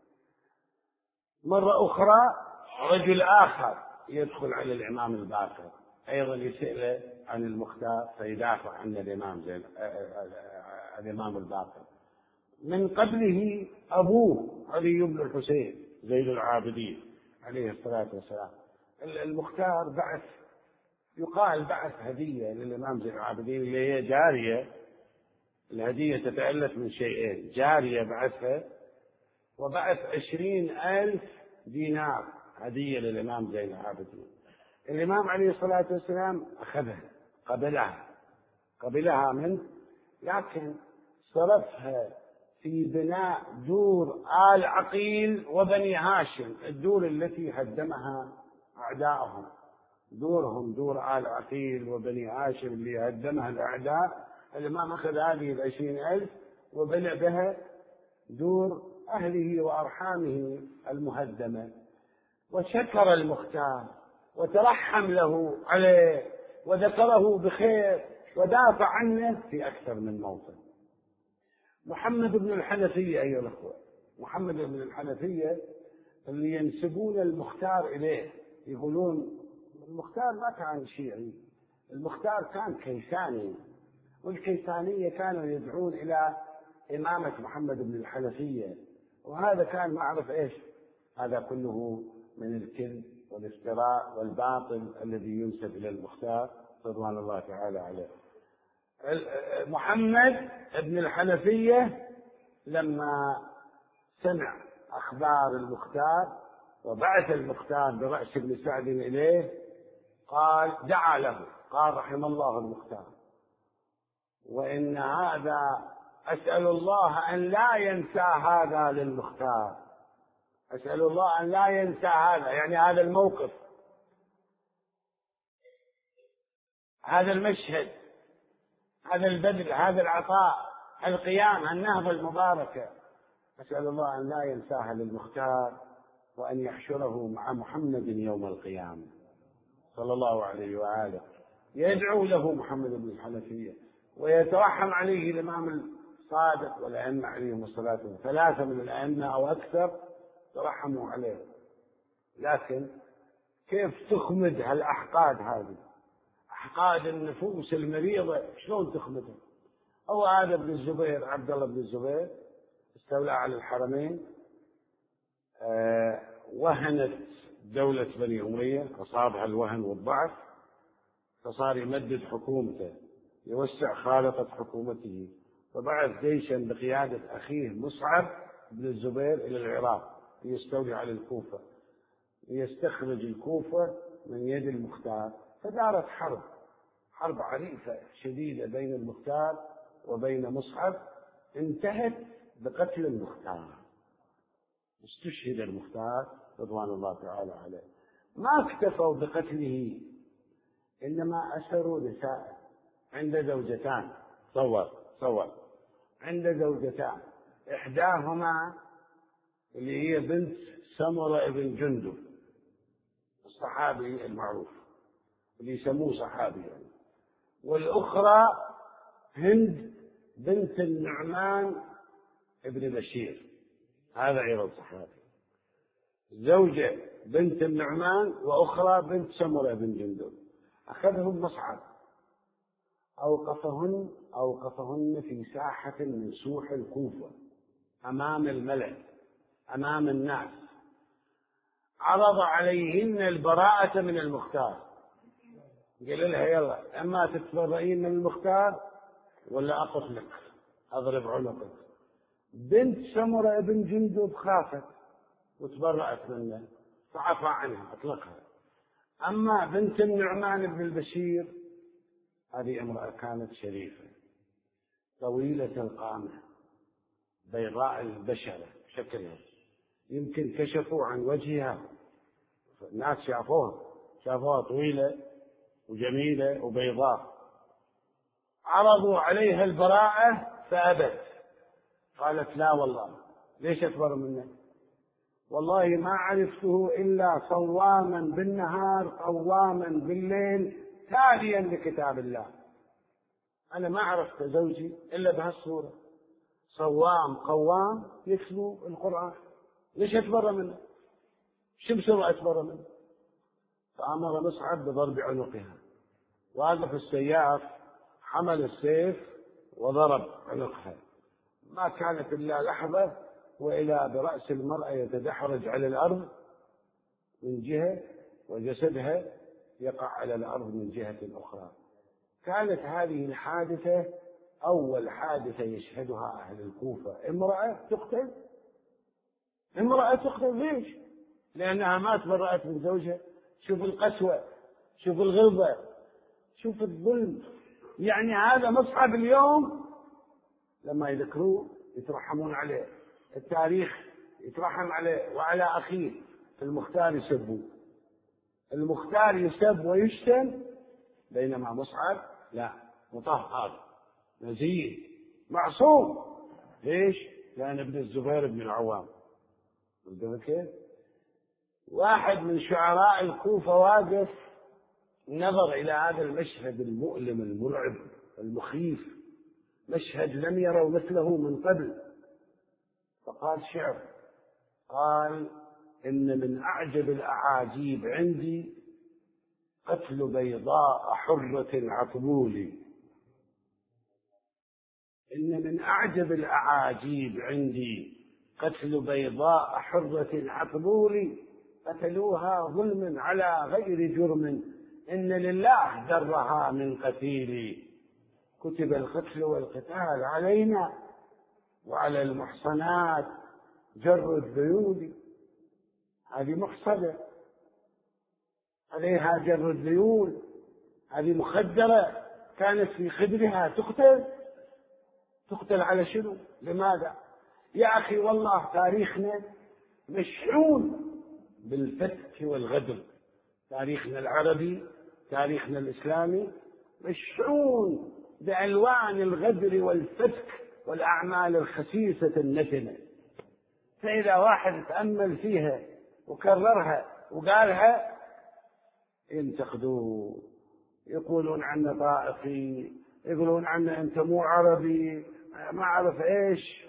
مرة أخرى رجل آخر يدخل على الإمام الباقر، أيضا يسأله عن المختار فيدافع عن الإمام الباقر. من قبله أبوه علي بن الحسين زين العابدين عليه الصلاة والسلام. المختار بعث، يقال بعث هدية للإمام زين العابدين اللي هي جارية. الهدية تتألف من شيئين: جارية بعثها، وبعث 20,000 دينار هدية للإمام زين العابدين. الإمام عليه الصلاة والسلام أخذها، قبلها منه، لكن صرفها في بناء دور آل عقيل وبني هاشم، الدور التي هدمها أعداءهم، دورهم دور آل عقيل وبني هاشم اللي هدمها الأعداء. الإمام أخذ هذه 20,000 وبنى بها دور أهله وأرحامه المهدمة، وشكر المختار وترحم له عليه وذكره بخير ودافع عنه في أكثر من موطن. محمد بن الحنفية أيها الأخوة، محمد بن الحنفية اللي ينسبون المختار إليه، يقولون المختار ما كان شيعي، المختار كان كيساني، والكيسانية كانوا يدعون إلى إمامة محمد بن الحنفية، وهذا كان معرف إيش؟ هذا كله من الكذب والافتراء والباطل الذي ينسب إلى المختار رضوان الله تعالى عليه. محمد بن الحنفية لما سمع أخبار المختار وبعث المختار برأس بن سعد إليه، قال دعا له، قال رحم الله المختار، وإن هذا أسأل الله أن لا ينسى هذا للمختار، أسأل الله أن لا ينسى هذا، يعني هذا الموقف، هذا المشهد، هذا البذل، هذا العطاء، القيام، النهضة المباركة، أسأل الله أن لا ينساها للمختار، وأن يحشره مع محمد يوم القيامة صلى الله عليه وآله. يدعو له محمد بن الحنفية ويترحم عليه الإمام الصادق والأئمة عليهم الصلاة والسلام، 3 من الأئمة أو أكثر ترحموا عليه. لكن كيف تخمد هالأحقاد هذه، أحقاد النفوس المريضة، شلون تخمدها؟ هو هذا ابن الزبير، عبد الله بن الزبير، استولى على الحرمين، وهنت دولة بني أمية، أصابها الوهن والضعف، فصار يمدد حكومته، يوسع خالطة حكومته، فبعث جيشا بقيادة أخيه مصعب بن الزبير إلى العراق ليستولي على الكوفة، ليستخرج الكوفة من يد المختار. فدارت حرب عنيفة شديدة بين المختار وبين مصعب، انتهت بقتل المختار، استشهد المختار رضوان الله تعالى عليه. ما اكتفوا بقتله، إنما أسروا نساء، عند زوجتان، صور عند زوجتان، إحداهما اللي هي بنت سمرة بن جندب الصحابي المعروف اللي يسموه صحابي يعني. والأخرى هند بنت النعمان ابن بشير، هذا أيضا صحابي. زوجة بنت النعمان وأخرى بنت سمرة بن جندب. أخذهم مصعب أوقفهن في ساحة من سوح الكوفة أمام الملأ أمام الناس، عرض عليهن البراءة من المختار، قال لها يلا أما تتبرئين من المختار ولا أقتلك أضرب عنقك. بنت سمرة بن جندب خافت وتبرأت منه فعفى عنها أطلقها. أما بنت النعمان بن البشير هذه امرأة كانت شريفة طويلة القامة بيضاء البشرة شكلها، يمكن كشفوا عن وجهها، الناس شافوها طويلة وجميلة وبيضاء. عرضوا عليها البراءة فأبت، قالت لا والله. ليش أتبرأ منه؟ والله ما عرفته إلا صواما بالنهار قواما بالليل تاليا لكتاب الله. أنا ما عرفت زوجي إلا بهالصورة، صوام قوام يتلو القرآن. ليش أتبرأ منه؟ شو بسرعة أتبرأ منه؟ فأمر مصعب بضرب عنقها، واقف السياف حمل السيف وضرب عنقها. ما كانت إلا لحظة وإلى برأس المرأة يتدحرج على الأرض من جهة وجسدها يقع على الأرض من جهة أخرى. كانت هذه الحادثة أول حادثة يشهدها أهل الكوفة. امرأة تقتل. ليش؟ لأنها ما تبرأت من زوجها. شوف القسوة، شوف الغلظة، شوف الظلم. يعني هذا مصعب اليوم لما يذكروه يترحمون عليه، التاريخ يترحم عليه وعلى أخيه المختار يسبوه، المختار يسب ويشتم، بينما مصعب لا، مطهر نزيه معصوم. ليش؟ لأن ابن الزبير بن العوام. كيف؟ واحد من شعراء الكوفة واقف نظر إلى هذا المشهد المؤلم المرعب المخيف، مشهد لم يروا مثله من قبل، فقال شعر، قال إن من أعجب الأعاجيب عندي قتل بيضاء حرة عقبولي. إن من أعجب الأعاجيب عندي قتل بيضاء حرة عقبولي، قتلوها ظلم على غير جرم، إن لله درها من قتيلي. كتب القتل والقتال علينا وعلى المحصنات جر الذيول. هذه محصنة عليها جر الذيول، هذه مخدرة كانت في خدرها تقتل على شنو؟ لماذا؟ يا أخي والله تاريخنا مشحون بالفتك والغدر، تاريخنا العربي تاريخنا الإسلامي مشحون بألوان الغدر والفتك والأعمال الخسيسة النتنة. فإذا واحد تأمل فيها وكررها وقالها ينتقدوه، يقولون عنه طائفي، يقولون عنه أنت مو عربي، ما أعرف إيش.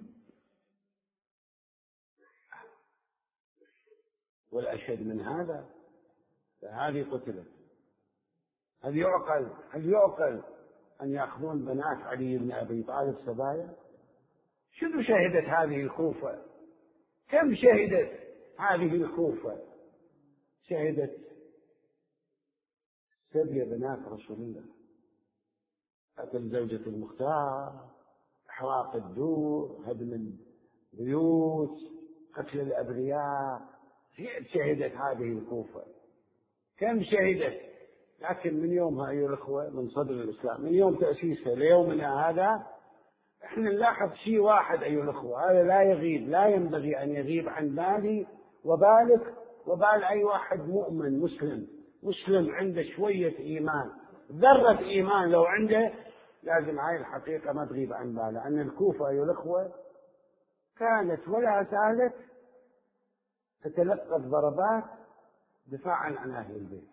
والأشد من هذا فهذه قتلت. هل يعقل أن يأخذون بنات علي بن أبي طالب سبايا؟ شنو شهدت هذه الكوفة؟ كم شهدت هذه الكوفة؟ شهدت سبي بنات رسول الله، قتل زوجة المختار، إحراق الدور، هدم البيوت، قتل الأبرياء. شهدت هذه الكوفة، كم شهدت؟ لكن من يومها أيها الأخوة، من صدر الإسلام، من يوم تأسيسها ليومنا هذا، احنا نلاحظ شيء واحد أيها الأخوة، هذا لا يغيب، لا ينبغي أن يغيب عن بالي وبالك وبال أي واحد مؤمن مسلم عنده شوية إيمان، ذرة إيمان لو عنده، لازم هاي الحقيقة ما تغيب عن باله، أن الكوفة أيها الأخوة كانت ولا زالت تتلقى الضربات دفاعا عن أهل البيت،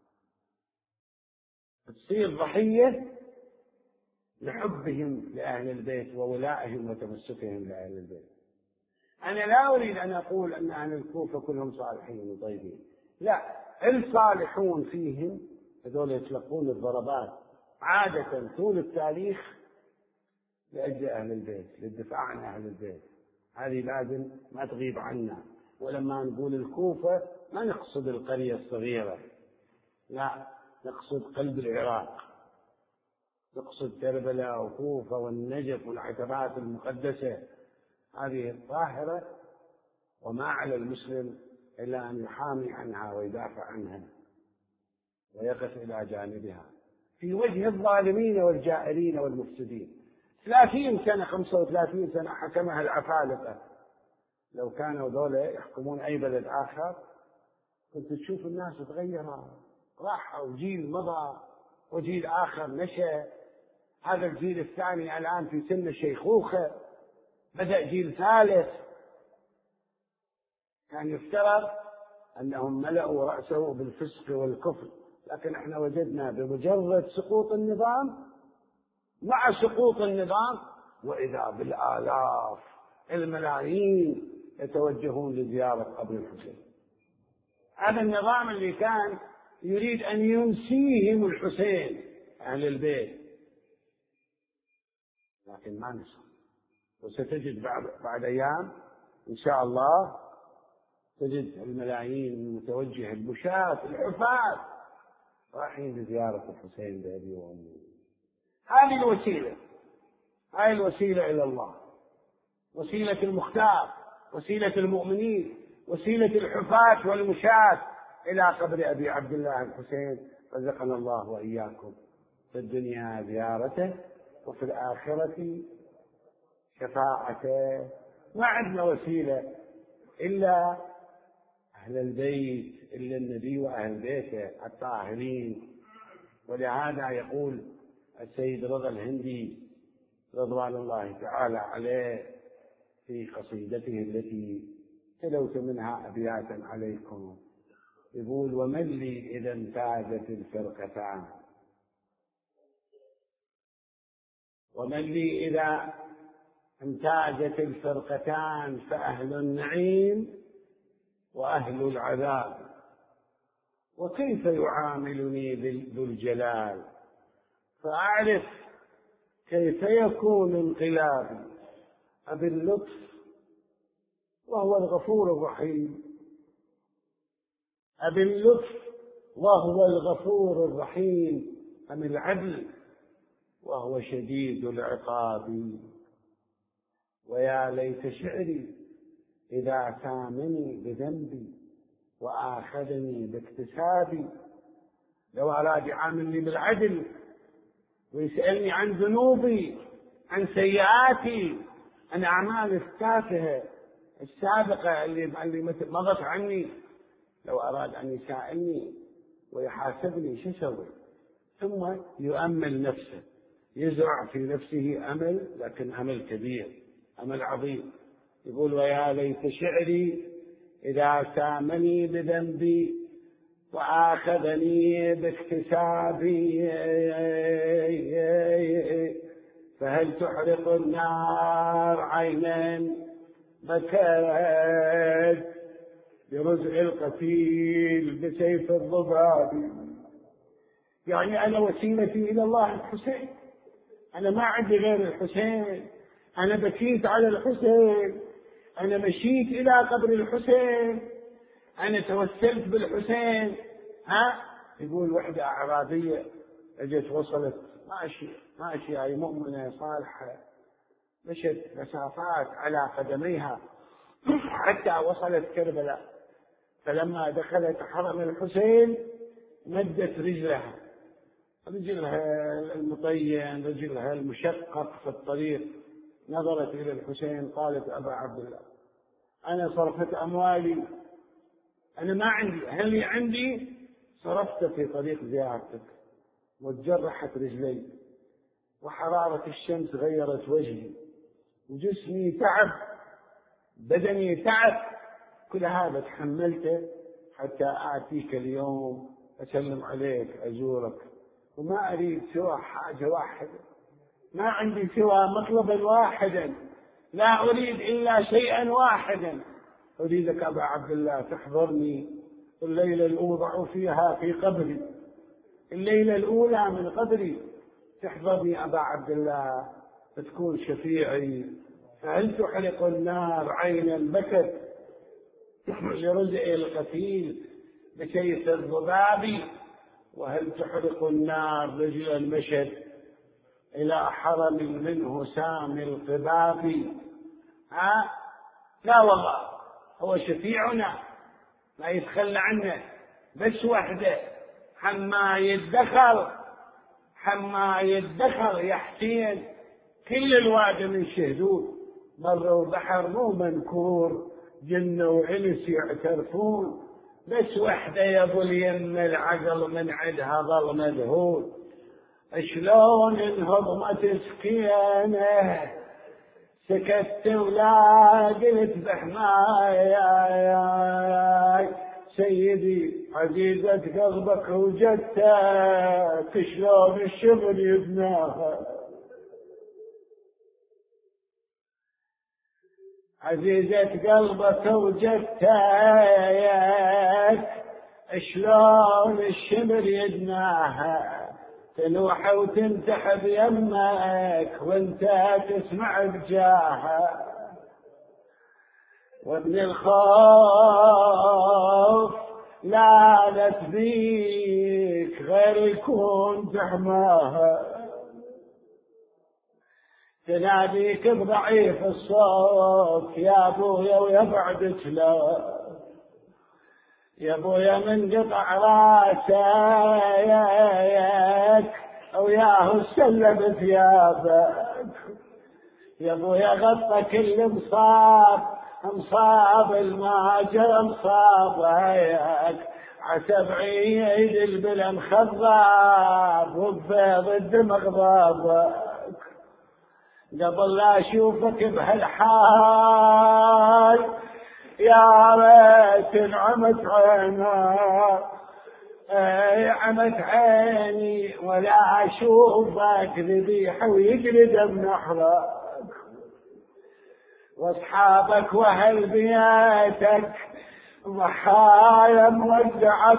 تصير ضحية لحبهم لأهل البيت وولائهم وتمسكهم لأهل البيت. أنا لا أريد أن أقول أن أهل الكوفة كلهم صالحين وطيبين، لا، الصالحون فيهم هذول يتلقون الضربات عادة طول التاريخ لأجل أهل البيت، للدفاع عن أهل البيت. هذه لازم ما تغيب عنا. ولما نقول الكوفة ما نقصد القرية الصغيرة، لا، نقصد قلب العراق، نقصد كربلاء وكوفة والنجف والعتبات المقدسة. هذه الطاهرة، وما على المسلم إلا أن يحامي عنها ويدافع عنها ويقف إلى جانبها في وجه الظالمين والجائرين والمفسدين. 30 سنة 35 سنة حكمها العفالقة. لو كانوا ذولا يحكمون أي بلد آخر كنت تشوف الناس تغيروا، راحوا جيل مضى وجيل آخر نشأ. هذا الجيل الثاني الآن في سن الشيخوخة، بدأ جيل ثالث. كان يفترض أنهم ملأوا رأسه بالفسق والكفر، لكن احنا وجدنا بمجرد سقوط النظام، مع سقوط النظام، وإذا بالآلاف الملايين يتوجهون لزيارة قبر الحسين. هذا النظام اللي كان يريد أن ينسيهم الحسين أهل البيت، لكن ما نسوا. وستجد بعد أيام إن شاء الله تجد الملايين المتوجهة المشاة الحفاة رايحين لزيارة الحسين بأبي وأمي. هذه الوسيلة، هذه الوسيلة إلى الله، وسيلة المختار، وسيلة المؤمنين، وسيلة الحفاة والمشاة إلى قبر أبي عبد الله الحسين، رزقنا الله وإياكم في الدنيا زيارته وفي الآخرة شفاعته. ما عندنا وسيلة إلا أهل البيت، إلا النبي وأهل بيته الطاهرين. ولهذا يقول السيد رضا الهندي رضوان الله تعالى عليه في قصيدته التي تلوت منها أبياتا عليكم، يقول: ومن لي إذا امتازت الفرقتان، ومن لي إذا امتازت الفرقتان، فأهل النعيم وأهل العذاب، وكيف يعاملني ذو الجلال، فأعرف كيف يكون انقلابي أبي اللطف وهو الغفور الرحيم، أبي اللطف وهو الغفور الرحيم، أم العدل وهو شديد العقاب. ويا ليت شعري إذا سامني بذنبي وآخذني باكتسابي. لو أراد يعاملني بالعدل ويسألني عن ذنوبي، عن سيئاتي، عن أعمالي التافهة السابقة اللي مضت عني، لو أراد أن يسائلني ويحاسبني شو أسوي؟ ثم يؤمل نفسه، يزرع في نفسه أمل، لكن أمل كبير، أمل عظيم. يقول: ويا ليت شعري إذا سامني بذنبي وآخذني باكتسابي، فهل تحرق النار عينا بكت برزع القتيل بسيف الضباب. يعني أنا وسيلتي إلى الله الحسين، أنا ما عندي غير الحسين، أنا بكيت على الحسين، أنا مشيت إلى قبر الحسين، أنا توسلت بالحسين. يقول وحدة أعرابية اجت وصلت ماشية أي مؤمنة صالحة، مشت مسافات على قدميها حتى وصلت كربلاء، فلما دخلت حرم الحسين مدت رجلها المطين، رجلها المشقق في الطريق، نظرت إلى الحسين قالت: أبا عبد الله، أنا صرفت أموالي، أنا ما عندي، هل عندي صرفت في طريق زيارتك، وتجرحت رجلي، وحرارة الشمس غيرت وجهي، وجسمي تعب بدني تعب، كل هذا تحملته حتى آتيك اليوم أسلم عليك أزورك، وما أريد سوى حاجة واحدة، ما عندي سوى مطلبا واحدا، لا أريد إلا شيئا واحدا، أريدك أبا عبد الله تحضرني الليلة الأوضع فيها في قبري، الليلة الأولى من قبري تحضرني أبا عبد الله تكون شفيعي. فهل تحرق النار عينا بكت لرزق القتيل بسيف الضباب، وهل تحرق النار رجلا مشت إلى حرم منه سامي القباب؟ لا والله، هو شفيعنا ما يتخلى عنه، بس وحده حما يدخر يا حسين، كل الوادي من شهدون، مروا بحر مو منكور، جنة وإنس يعترفون، بس وحده يا ابو اليم العقل من عدها ظل مذهول. شلون انهضمت سكينه سكت ولا قلت بحماياي، سيدي عزيزة قلبك وجدتك شلون الشغل يبناها، عزيزة قلبك وجدتك شلون الشمر يدناها، تنوح وتنتحب يمك وانت تسمع بجاها، وابن الخوف لعنت بيك غير يكون تحماها، تناديك بضعيف الصوت يا ابويا ويا بعدك لا، يا ابويا من قطع راسك وياه سلم ثيابك، يا ابويا غطى كل مصاب الماجر مصابك، عسى بعيد البلا مخضاب وبفيض الدمغ ضابك، قبل لا اشوفك بهالحال يا ريت انعمت عيني ولا اشوفك ذبيحه ويجري دم نحرك، واصحابك واهل بيتك ضحايا مودعه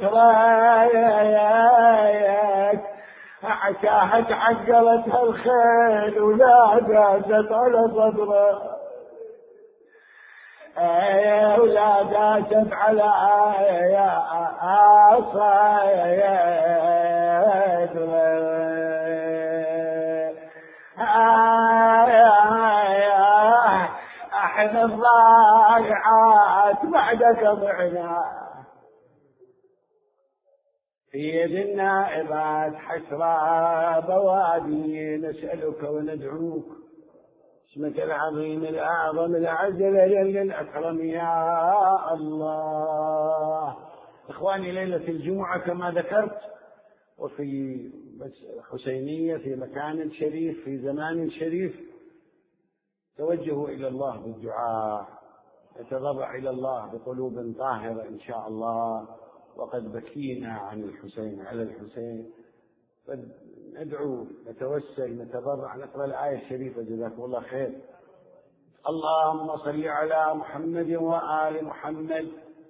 بكترايك، عساها تعقلت هالخيل ولا دازت على صدره، ولا دازت على أحد الضائعات بعدك ضعنا، في يد النائبات حسرى بوادي، نسألك وندعوك اسمك العظيم الأعظم الأعز الأجل الأكرم يا الله. إخواني، ليلة الجمعة كما ذكرت وفي حسينية في مكان شريف في زمان شريف، توجهوا إلى الله بالدعاء، نتضرع إلى الله بقلوب طاهرة إن شاء الله، وقد بكينا عن الحسين على الحسين، فندعو نتوسل نتضرع نقرأ الآية الشريفة جزاكم الله خير. اللهم صل على محمد وآل محمد،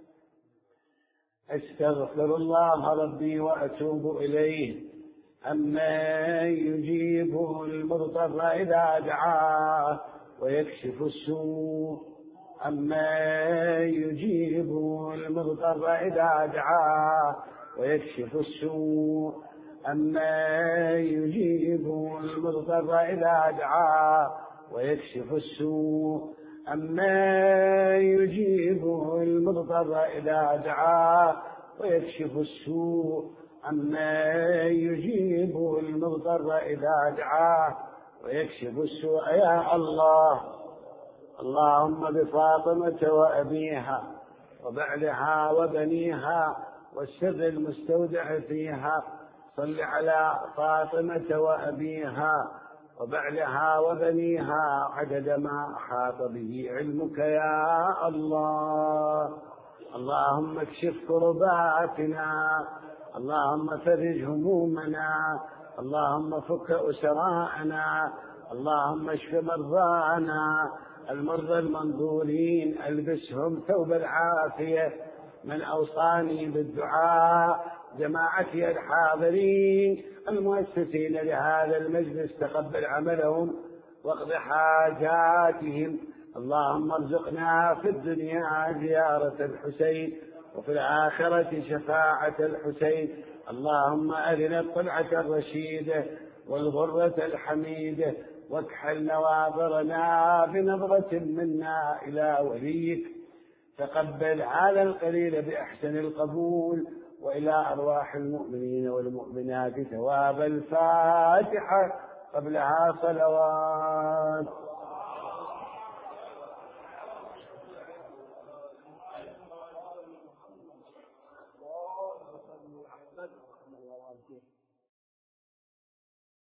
استغفر الله ربي وأتوب إليه، أما يجيب المضطر إذا دعاه ويكشف السوء، أما يجيب المضطر إذا دعاه ويكشف السوء، أما يجيب المضطر إذا دعاه ويكشف السوء، أما يجيب المضطر إذا دعاه ويكشف السوء، أما يجيب المضطر إذا دعاه ويكشف السوء. يا الله، اللهم بفاطمة وأبيها وبعلها وبنيها والسر المستودع فيها، صل على فاطمة وأبيها وبعلها وبنيها عدد ما أحاط به علمك يا الله. اللهم اكشف كرباتنا، اللهم فرج همومنا، اللهم فك أسراءنا، اللهم اشف مرضانا، المرضى المنظورين البسهم ثوب العافية. من أوصاني بالدعاء جماعتي الحاضرين المؤسسين لهذا المجلس، تقبل عملهم واقض حاجاتهم. اللهم ارزقنا في الدنيا زيارة الحسين وفي الآخرة شفاعة الحسين. اللهم أرنا الطلعة الرشيدة والغرة الحميدة، واكحل نواظرنا بنظرة منا إلى وليك. تقبل هذا القليل بأحسن القبول، وإلى أرواح المؤمنين والمؤمنات ثواب الفاتحة قبلها صلوات.